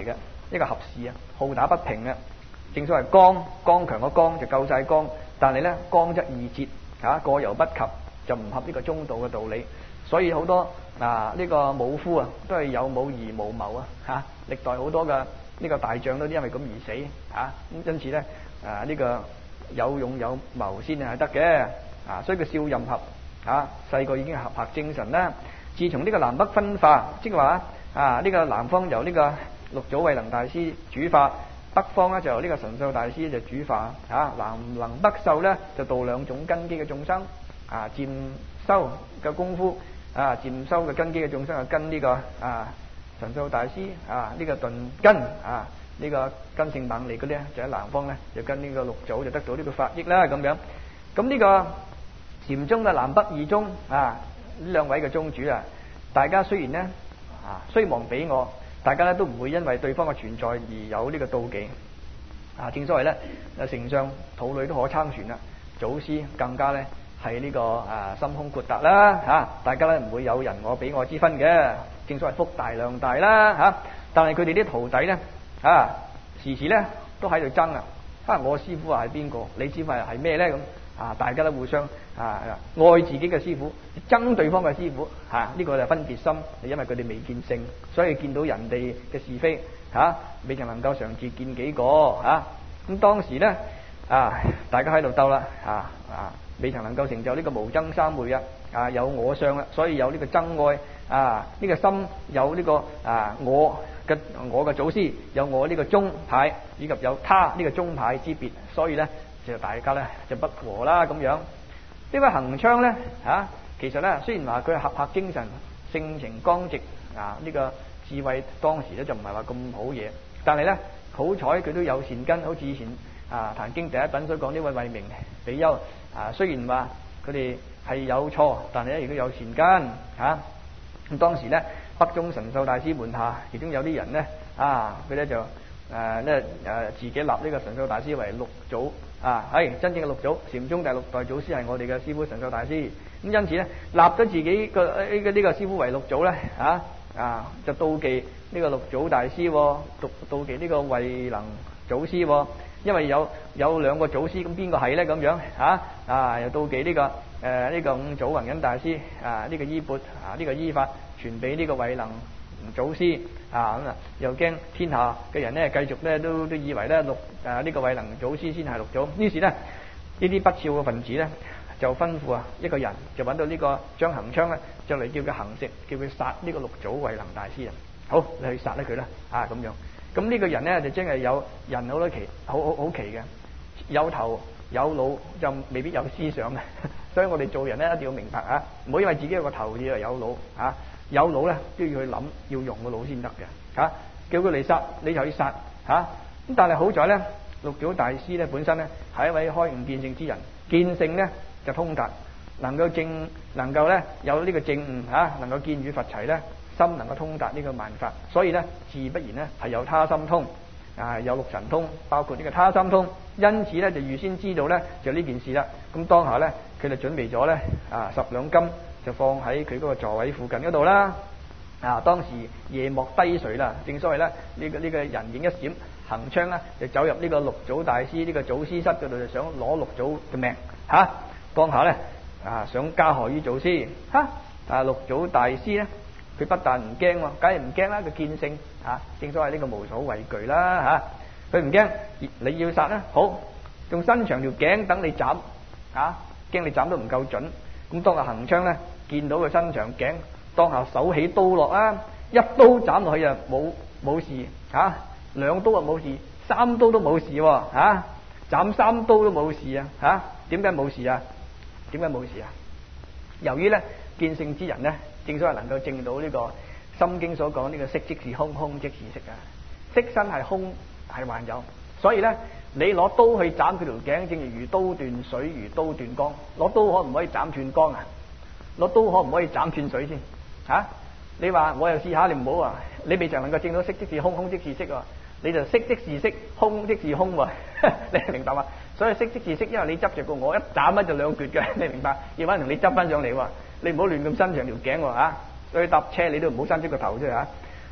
一個合士啊，好打不平啊。正所謂剛強個剛就夠晒剛，但係咧剛則易折過猶不及，就唔合呢個中道嘅道理。所以好多呢個武夫啊，都係有武而無謀啊歷代好多嘅呢個大將都因為咁而死咁因此咧呢個有勇有謀先係得嘅所以佢少任合細個已經係合拍精神啦。自從呢個南北分化，即係話呢個南方由呢個六祖慧能大師主化，北方咧就由呢個神秀大師就主化南能北秀咧就度兩種根基嘅眾生漸修嘅功夫漸修嘅根基嘅眾生跟呢個神秀大師呢個頓根呢個根性猛烈嗰啲咧就喺南方咧就跟呢個六祖就得到呢個法益啦咁樣。咁呢個禪宗嘅南北二宗呢兩位嘅宗主大家雖然呢雖忘彼我，大家咧都唔會因為對方嘅存在而有呢個妒忌正所謂咧丞相肚裏都可撐船啦，祖師更加咧係呢個心胸豁達啦大家咧唔會有人我比我之分嘅，正所謂福大量大啦但係佢哋啲徒弟咧時時咧都喺度爭我師父係邊個，你師父係咩咧咁大家都互相愛自己嘅師父，憎對方嘅師父呢個就分別心，因為佢哋未見性，所以見到人哋嘅是非未曾能夠嘗試見幾個咁當時咧大家喺度鬥啦未曾能夠成就呢個無爭三昧有我相啦，所以有呢個憎愛呢個心有呢個我嘅祖師，有我呢個宗派，以及有他呢個宗派之別，所以咧就大家咧就不和啦咁樣。呢個行昌咧其實咧雖然話佢係合拍精神，性情剛直呢個智慧當時咧就唔係話咁好嘢，但係咧好彩佢都有善根，好似以前壇經第一品所講呢位慧明比丘雖然話佢哋係有錯，但係咧亦都有善根咁當時咧北宗神秀大師門下其中有啲人咧佢咧就自己立呢個神秀大師為六祖係真正嘅六祖，禪宗第六代祖師係我哋嘅師父神秀大師。咁因此咧立咗自己個呢個師父為六祖咧就妒忌呢個六祖大師妒忌呢個慧能祖師因為有兩個祖師，咁邊個係咧咁樣又妒忌呢個呢個五祖弘忍大師呢個衣缽呢個衣法傳俾呢個慧能祖師又驚天下嘅人咧繼續咧都以為咧呢個慧能祖師先係六祖，於是咧呢啲不肖嘅分子咧就吩咐一個人就揾到呢個張行昌咧，就嚟叫佢行食，叫佢殺呢個六祖慧能大師好，你去殺咗佢啦咁樣。咁呢個人咧就真係有人好多奇好奇嘅，有頭有腦就未必有思想嘅，所以我哋做人咧一定要明白唔好因為自己有個頭以為有腦有腦咧都要去諗，要用個腦先得嘅叫佢嚟殺你就去殺咁但係好在咧六祖大師咧本身咧係一位開悟見性之人，見性咧就通達，能夠咧有呢個證悟能夠見與佛齊咧，心能夠通達呢個萬法，所以咧自不然咧係有他心通有六神通，包括呢個他心通，因此咧就預先知道咧就呢件事啦。咁當下咧佢就準備咗咧10兩金就放喺佢嗰個座位附近嗰度啦。當時夜幕低垂啦，正所謂咧呢個人影一閃，行昌咧就走入呢個六祖大師呢個祖師室嗰度，就想攞六祖嘅命當下咧想加害於祖師六祖大師咧佢不但唔驚梗係唔驚啦，佢見性正所謂呢個無所畏懼啦佢唔驚，你要殺咧好，仲伸長條頸等你斬驚你斬都唔夠準。咁當下行昌咧見到佢伸長頸，當下手起刀落一刀斬落去就冇事兩刀冇事，三刀都冇事斬三刀都冇事點解冇事點解冇事由於咧見性之人咧，正所謂能夠證到呢個心經所講呢個色即是空，空即是色色身係空係還有，所以咧你攞刀去斬佢條頸，正如刀斷水，如刀斷鋼。攞刀可唔可以斬斷鋼攞刀可唔可以斬斷水先你話我又試下，你唔好你未曾能夠證到色即是空，空即是色你就色即是色，空即是空你明白嘛？所以色即是色，因為你執着過我一斬就兩橛嘅，你明白？要揾同你執翻上嚟你唔好亂咁伸長條頸所以搭車你都唔好伸出個頭出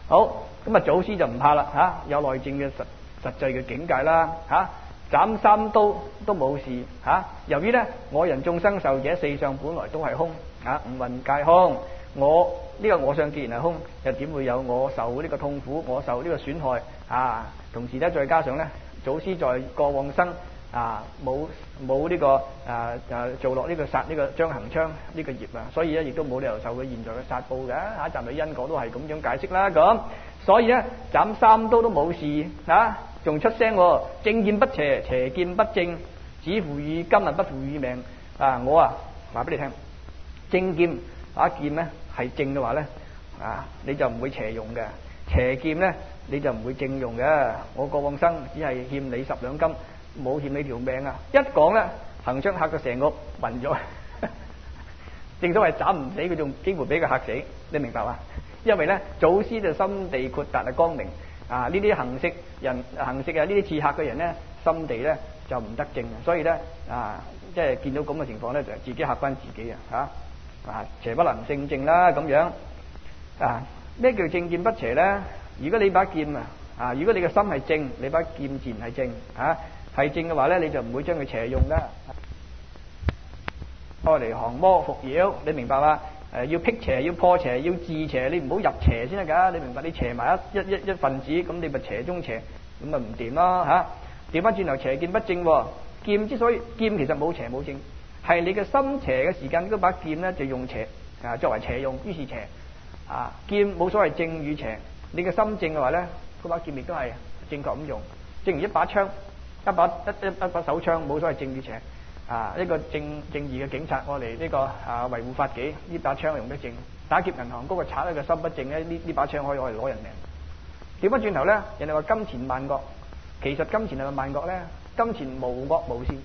好，咁啊祖師就唔怕啦，有內證嘅實際嘅境界啦，斬三刀都冇事，由於咧我人眾生受者四相本來都係空，五蘊皆空，我呢個我相既然係空，又點會有我受呢個痛苦，我受呢個損害同時咧再加上咧祖師在過往生冇呢個做落呢個殺呢個張行昌呢個業所以咧亦都冇理由受佢現在嘅殺報嘅，下一站嘅因果都係咁樣解釋啦。咁所以咧斬三刀都冇事仲出聲正劍不邪，邪劍不正，只付與金不付與命。我話俾你聽，正劍劍咧係正嘅話咧你就唔會邪用嘅，邪劍咧你就唔會正用嘅。我過往生只係欠你10兩金，冇欠你條命一講咧行昌嚇到成個暈咗。正所謂斬唔死佢，仲幾乎俾佢嚇死，你明白嘛？因為咧祖師就心地豁達光明，呢啲行食呢啲刺客嘅人咧心地咧就唔得正，所以咧即係見到咁嘅情況咧就自己嚇翻自己邪不能勝正啦咁樣。咩叫正劍不邪咧？如果你把劍如果你嘅心係正，你把劍自然係正係正嘅話咧，你就唔會將佢邪用噶。愛嚟降魔伏妖，你明白嘛？要辟邪，要破邪，要治邪，你唔好入邪先得噶。你明白？你邪埋一份子，咁你咪邪中邪，咁咪唔掂咯調翻轉頭，邪劍不正劍之所以劍其實冇邪冇正，係你嘅心邪嘅時間，嗰把劍咧就用邪作為邪用，於是邪劍冇所謂正與邪。你嘅心正嘅話咧，嗰把劍亦都係正確咁用。正如一把槍，一把手槍冇所謂正與邪。一個正義嘅警察，我嚟呢個維護法紀，呢把槍用得正。打劫銀行嗰個賊咧個心不正咧，呢把槍可以攞人命。調翻轉頭咧，人哋話金錢萬惡，其實金錢係咪萬惡咧？金錢無惡無善，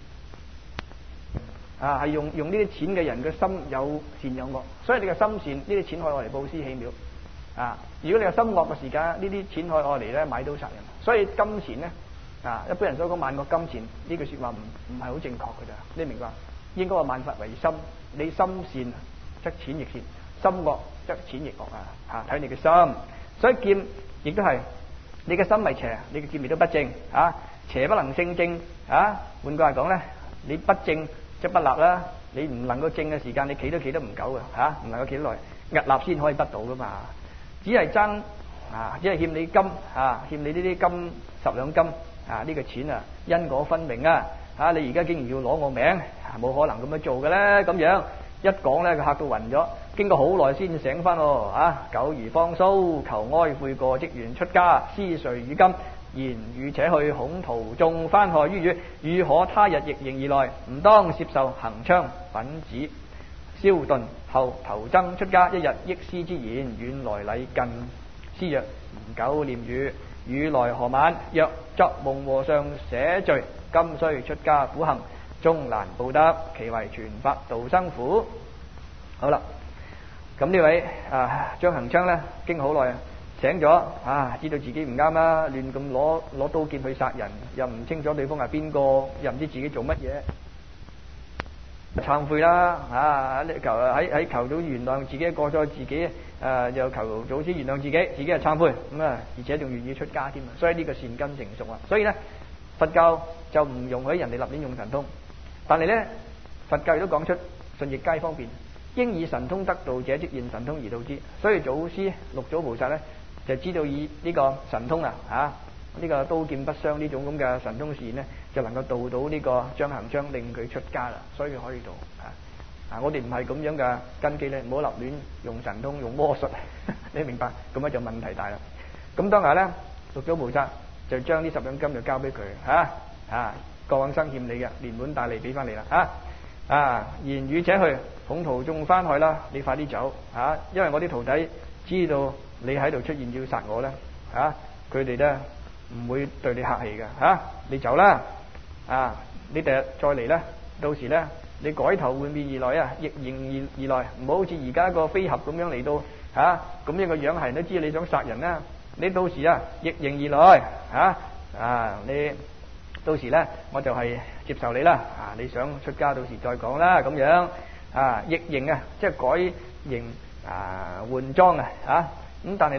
係用呢啲錢嘅人嘅心有善有惡，所以你嘅心善，呢啲錢可以攞嚟布施起廟。如果你嘅心惡嘅時間，呢啲錢可以攞嚟咧買刀殺人。所以金錢咧。一般人所講萬惡金錢呢句說話唔係好正確嘅咋，你明白？應該話萬法唯心，你心善則錢亦善，心惡則錢亦惡睇你嘅心。所以劍亦都係你嘅心為邪，你嘅劍亦都不正邪不能勝正換句話講咧，你不正則不立啦，你唔能夠正嘅時間，你企都唔久嘅唔能夠企得耐，屹立先可以得到噶嘛。只係爭只係欠你金欠你呢啲金10兩金。呢個錢因果分明你而家竟然要攞我名，冇可能咁樣做嘅咧。咁樣一講咧，佢嚇到暈咗，經過好耐先醒翻久而方蘇，求哀悔過，即願出家，施誰與金，言語且去，恐途眾翻害於汝，汝可他日逆形而來，唔當攝受行昌品子，燒頓後投僧出家，一日憶師之言，遠來禮近。師曰：吾久念汝。汝來何晚？若作夢和尚寫罪，今須出家苦行，終難報得，其為傳法度生苦。好啦，咁呢位張行昌咧，經好耐醒咗知道自己唔啱啦，亂咁攞刀劍去殺人，又唔清楚對方係邊個，又唔知自己做乜嘢，懺悔啦喺求到原諒自己過錯，自己又求祖師原諒自己係懺悔咁而且仲願意出家添，所以呢個善根成熟所以咧佛教就唔容許人哋立亂用神通，但係咧佛教亦都講出順逆皆方便，應以神通得道者，即現神通而度之。所以祖師六祖菩薩咧就知道以呢個神通呢個刀劍不傷呢種咁嘅神通事呢，就能夠度到呢個張行昌，令佢出家啦，所以佢可以度我哋唔係咁樣嘅根基咧，唔好立亂用神通用魔術你明白？咁樣就問題大啦。咁當下咧六祖菩薩就將呢10兩金就交俾佢過往生欠你嘅，連本帶利俾翻你啦言語且去，恐途眾翻害啦，你快啲走因為我啲徒弟知道你喺度出現要殺我咧佢哋咧唔會對你客氣嘅你走啦你第日再嚟咧，到時咧你改頭換面而來逆形而來，唔好好似而家個飛俠咁樣嚟到咁樣個樣，係人都知你想殺人啦。你到時逆形而來你到時咧我就係接受你啦你想出家到時再講啦咁樣逆形即係改形換裝咁但係咧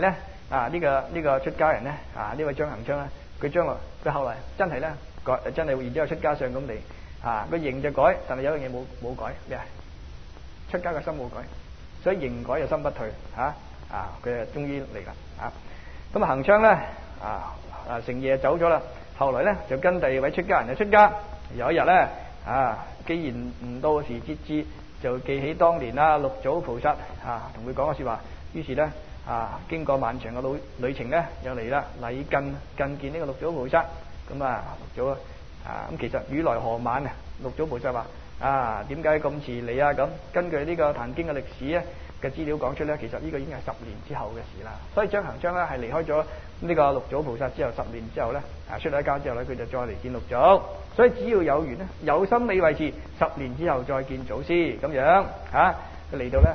呢個出家人咧呢位張行昌咧，佢後來真係咧真係然之後出家相咁嚟個形就改，但係有樣嘢冇改咩啊？出家嘅心冇改，所以形改就心不退佢就終於嚟啦咁行昌咧成夜走咗啦，後來咧就跟第二位出家人就出家。有一日咧既然唔到時節至，就記起當年六祖菩薩同佢講嘅說話，於是咧經過漫長嘅旅程咧，又嚟啦禮近見呢個六祖菩薩。咁六祖咁其實與來何晚啊？六祖菩薩話點解咁遲嚟啊？咁根據呢個壇經嘅歷史咧嘅資料講出咧，其實呢個已經係10年之後嘅事啦。所以張行昌咧係離開咗呢個六祖菩薩之後10年之後咧出咗家之後咧，佢就再嚟見六祖。所以只要有緣咧，有心理維持10年之後再見祖師咁樣佢嚟到咧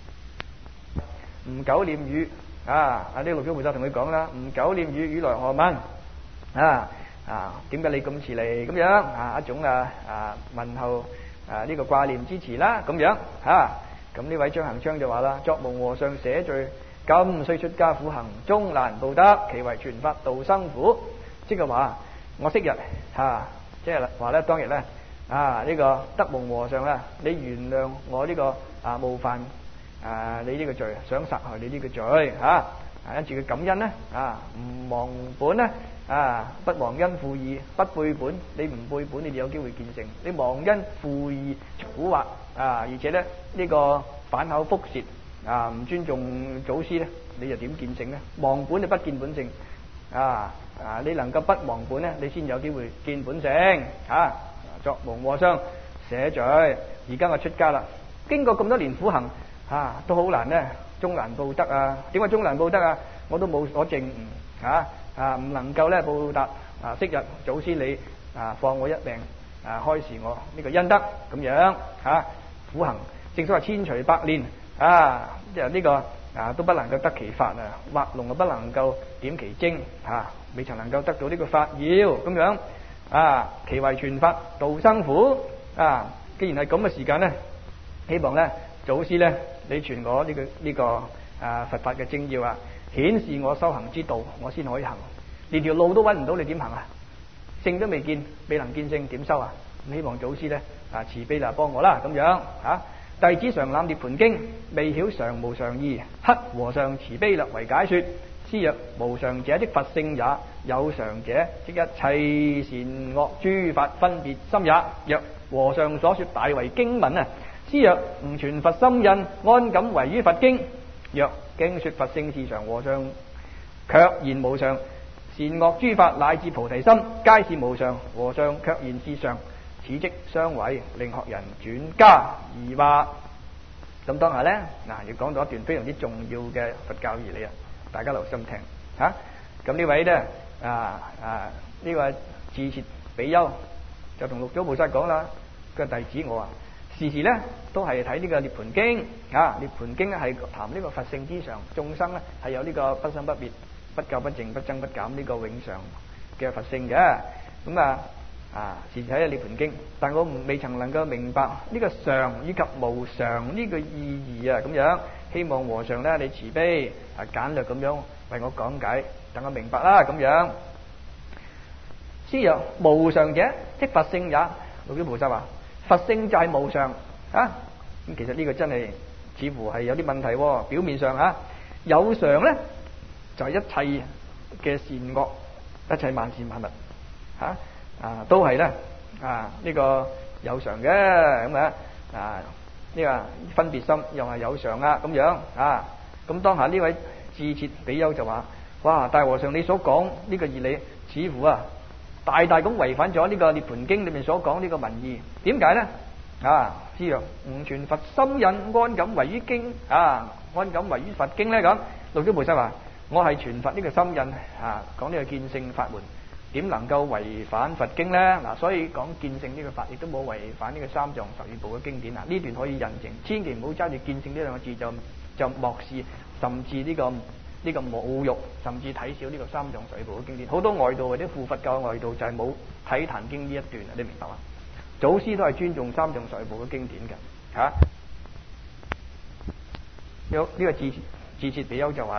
吾久念汝呢個六祖菩薩同佢講啦，吾久念汝與來何晚點解你咁遲嚟咁樣一種問候呢個掛念之詞啦咁樣咁呢位張行昌就話啦：昨蒙和尚捨罪，今雖出家苦行，終難報得，其為傳法度生苦。即係話我昔日即係話咧當日咧呢個得蒙和尚啦，你原諒我呢個冒犯你呢個罪，想殺害你呢個罪跟住佢感恩咧唔忘本咧不忘恩負義，不背本。你唔背本，你哋有機會見成；你忘恩負義，蠱惑而且咧呢個反口覆舌唔尊重祖師咧，你又點見成咧？忘本就不見本性你能夠不忘本咧，你先有機會見本性昨蒙和尚捨罪，而家我出家啦，經過咁多年苦行都好難咧，終難報得點解終難報得我都冇所證唔能夠咧報答昔日祖師你放我一命開示我呢個恩德咁樣苦行，正所謂千錘百煉即係呢個都不能夠得其法畫龍不能夠點其精未曾能夠得到呢個法要咁樣其為傳法度生苦既然係咁嘅時間咧，希望咧祖師咧你傳我呢個佛法嘅精要顯示我修行之道，我先可以行。連條路都揾唔到，你點行聖都未見，未能見聖，點修咁希望祖師咧慈悲幫我啦咁樣弟子常覽涅槃經，未曉常無常義，乞和尚慈悲略為解說。師曰：無常者的佛性也，有常者即一切善惡諸法分別心也。若和尚所說大為經文師曰：吾傳佛心印，安敢違於佛經？若經說佛性是常，和尚卻言無常，善惡諸法乃至菩提心皆是無常，和尚卻言是常，此即相違，令學人轉加疑惑。咁當下呢，要講到一段非常之重要嘅佛教義理大家留心聽咁呢位呢呢個智徹比丘就同六祖菩薩講啦，佢弟子我時時呢都係睇呢個涅槃經涅槃經係談呢個佛性之常，眾生呢係有呢個不生不滅、不垢不淨、不增不減呢個永常嘅佛性嘅。咁時時睇涅槃經，但我未曾能夠明白呢個常以及無常呢個意義咁樣，希望和尚呢你慈悲簡略咁樣為我講解，等我明白啦咁樣。師曰：無常者即佛性也。六祖菩薩話佛性就係無常咁其實呢個真係似乎係有啲問題表面上有常呢就係一切嘅善惡，一切萬事萬物都係咧呢個有常嘅咁呢個分別心又係有常咁樣咁當下呢位智徹比丘就話：哇，大和尚你所講呢個義理似乎大大咁違反咗呢個涅槃經裏面所講呢個文義，點解呢？師曰：吾傳佛心印，安敢違於經安敢違於佛經呢？咁六祖菩薩話：我係傳佛呢個心印講呢個見性法門，點能夠違反佛經呢？所以講見性呢個法，亦都冇違反呢個三藏十二部嘅經典呢段可以印證，千祈唔好揸住見性呢兩個字就漠視，甚至呢個侮辱，甚至睇小呢個三藏十二部嘅經典。好多外道或者附佛教外道就係冇睇壇經呢一段，你明白嘛？祖師都係尊重三藏十二部嘅經典嘅呢個智徹比丘就話啦：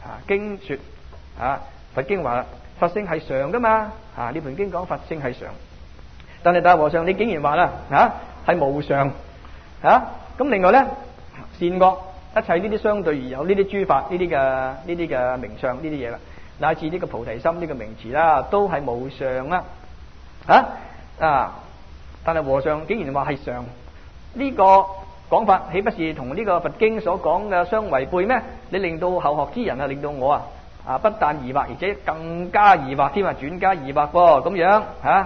經說佛經話佛性係常噶嘛，呢盤經講佛性係常，但係大和尚你竟然話啦係無常咁另外咧善惡一切呢啲相對而有呢啲諸法呢啲嘅名相呢啲嘢啦，乃至呢個菩提心呢個名詞啦，都係無常啦但係和尚竟然話係常，呢個講法豈不是同呢個佛經所講嘅相違背咩？你令到後學之人令到我不但疑惑，而且更加疑惑添轉加疑惑噃咁樣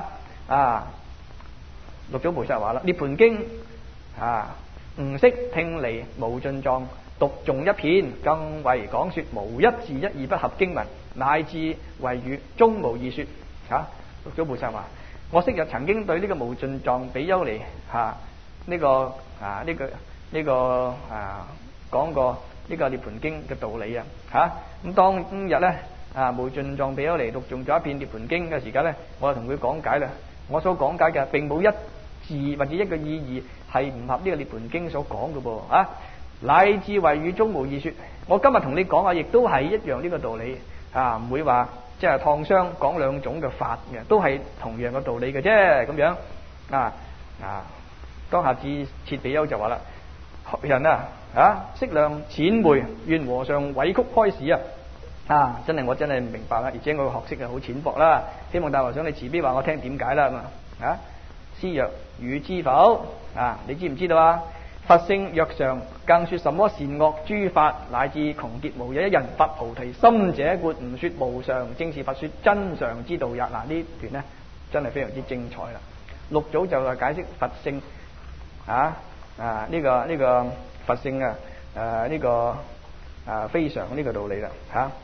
六祖菩薩話啦，呢盤經吾悉聽離無盡藏，讀誦一遍，更為講說，無一字一義不合經文，乃至謂語終無異說。六祖菩薩話：我昔日曾經對呢個無盡藏比丘尼講過呢個涅槃經嘅道理咁當日咧無盡藏比丘尼讀誦咗一遍涅槃經嘅時間咧，我就同佢講解啦。我所講解嘅並冇一字或者一個意義係唔合呢個涅槃經所講嘅噃乃至謂語終無異說。我今日同你講亦都係一樣呢個道理唔會話即係燙傷講兩種嘅法嘅，都係同樣嘅道理嘅啫咁樣當下智徹比丘就話啦：人適量淺昧，願和尚委曲開示真係我真係唔明白啦，而且我嘅學識好淺薄啦，希望大和尚你慈悲話我聽點解啦師曰：汝知否？你知唔知道佛性若常，更說什麼善惡諸法，乃至窮劫無有一人發菩提心者，故唔說無常，正是佛說真常之道也。呢段呢真係非常之精彩啦。六祖就係解釋佛性呢個佛性非常呢個道理啦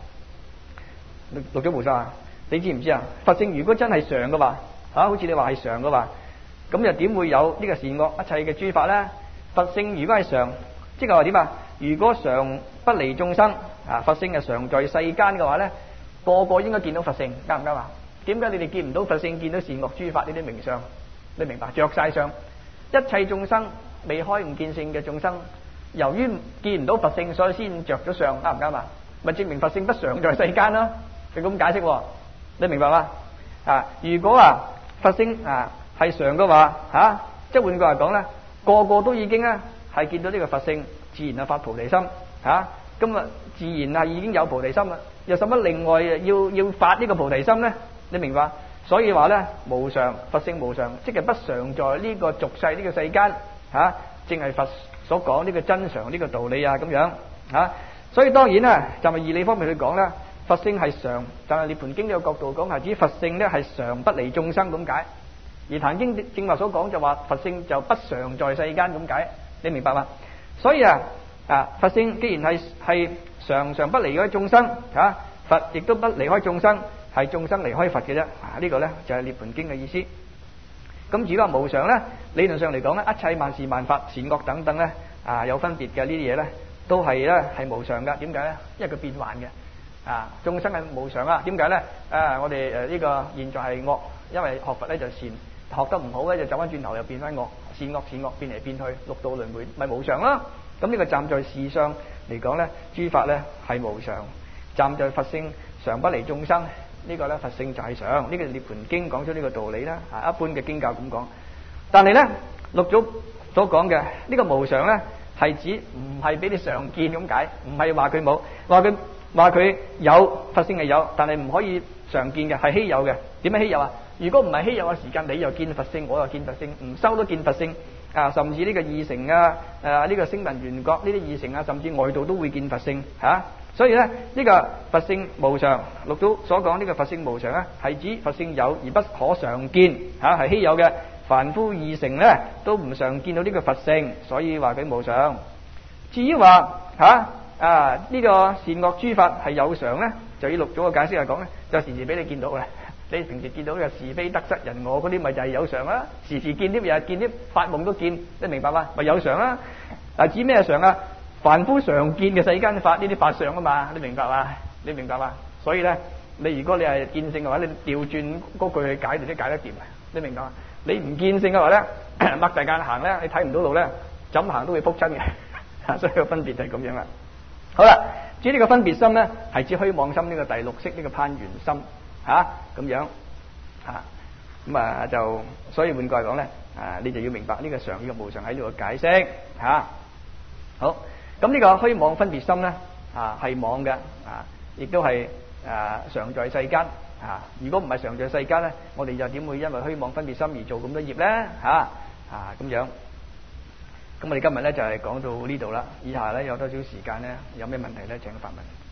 六祖菩薩你知唔知佛性如果真係常嘅話好似你話係常嘅話，咁又點會有呢個善惡一切嘅諸法呢？佛性如果係常，即係話點如果常不離眾生佛性係常在世間嘅話呢，個個應該見到佛性，啱唔啱點解你哋見唔到佛性，見到善惡諸法呢啲名相？你明白？着晒相，一切眾生未開悟見性嘅眾生，由於見唔到佛性，所以先着咗相，啱唔啱咪證明佛性不常在世間啦。佢咁解釋你明白嗎？如果佛性係常嘅話即係換句話講咧，個個都已經係見到呢個佛性，自然發菩提心咁自然已經有菩提心啦。有什麼另外要發呢個菩提心呢？你明白？所以話咧無常，佛性無常，即係不常在呢個俗世呢個世間正係佛所講呢個真常呢個道理咁樣所以當然就係義理方面去講啦，佛性係常，但係涅槃經呢個角度講係指佛性咧係常不離眾生咁解。而壇經正話所講就話佛性就不常在世間咁解，你明白嗎？所以佛性既然係常常不離開眾生佛亦都不離開眾生，係眾生離開佛嘅啫呢個咧就係涅槃經嘅意思。咁如果話無常咧，理論上嚟講咧，一切萬事萬法善惡等等咧有分別嘅呢啲嘢咧，都係咧係無常噶。點解咧？因為佢變幻嘅眾生係無常點解咧？我哋呢個現在係惡，因為學佛咧就善，學得唔好咧就走翻轉頭又變翻惡，善惡變嚟變去，六道輪迴咪無常啦。咁呢個站在事上嚟講咧，諸法咧係無常；站在佛性常不離眾生，呢個咧佛性就係常。呢個涅槃經講出呢個道理啦。一般嘅經教咁講，但係咧六祖所講嘅呢個無常咧，係指唔係俾你常見咁解，唔係話佢冇，話佢有佛性係有，但係唔可以常見嘅，係稀有嘅。點樣稀有如果唔係稀有嘅時間，你又見佛性，我又見佛性，唔收都見佛性甚至呢個二乘呢個聲聞緣覺呢啲二乘甚至外道都會見佛性所以咧呢個佛性無常，六祖所講呢個佛性無常咧，係指佛性有而不可常見係稀有嘅。凡夫二乘咧都唔常見到呢個佛性，所以話佢無常。至於話呢個善惡諸法係有常咧，就以六祖嘅解釋嚟講咧，就時時俾你見到嘅。你平時見到呢個是非得失人我嗰啲，咪就係有常啦。時時見啲，日日見啲，發夢都見，你明白嗎？咪有常啦。指咩常凡夫常見嘅世間法，呢啲法常嘛，你明白嘛？你明白嘛？所以咧，如果你係見性嘅話，你調轉嗰句去解，你都解得掂。你明白嘛？你唔見性嘅話咧，擘大眼行咧，你睇唔到路咧，怎行都會仆親嘅。所以個分別就係咁樣啦。好啦， 至於呢個分別心咧，係指虛妄心呢個第六識呢個攀緣心咁樣咁就所以換句嚟講咧，你就要明白呢個常呢個無常喺度嘅解釋好，咁呢個虛妄分別心咧係妄嘅亦都係常在世間如果唔係常在世間咧，我哋就點會因為虛妄分別心而做咁多業咧咁樣。咁我哋今日咧就係講到呢度啦。以下咧有多少時間咧？有咩問題咧？請發問。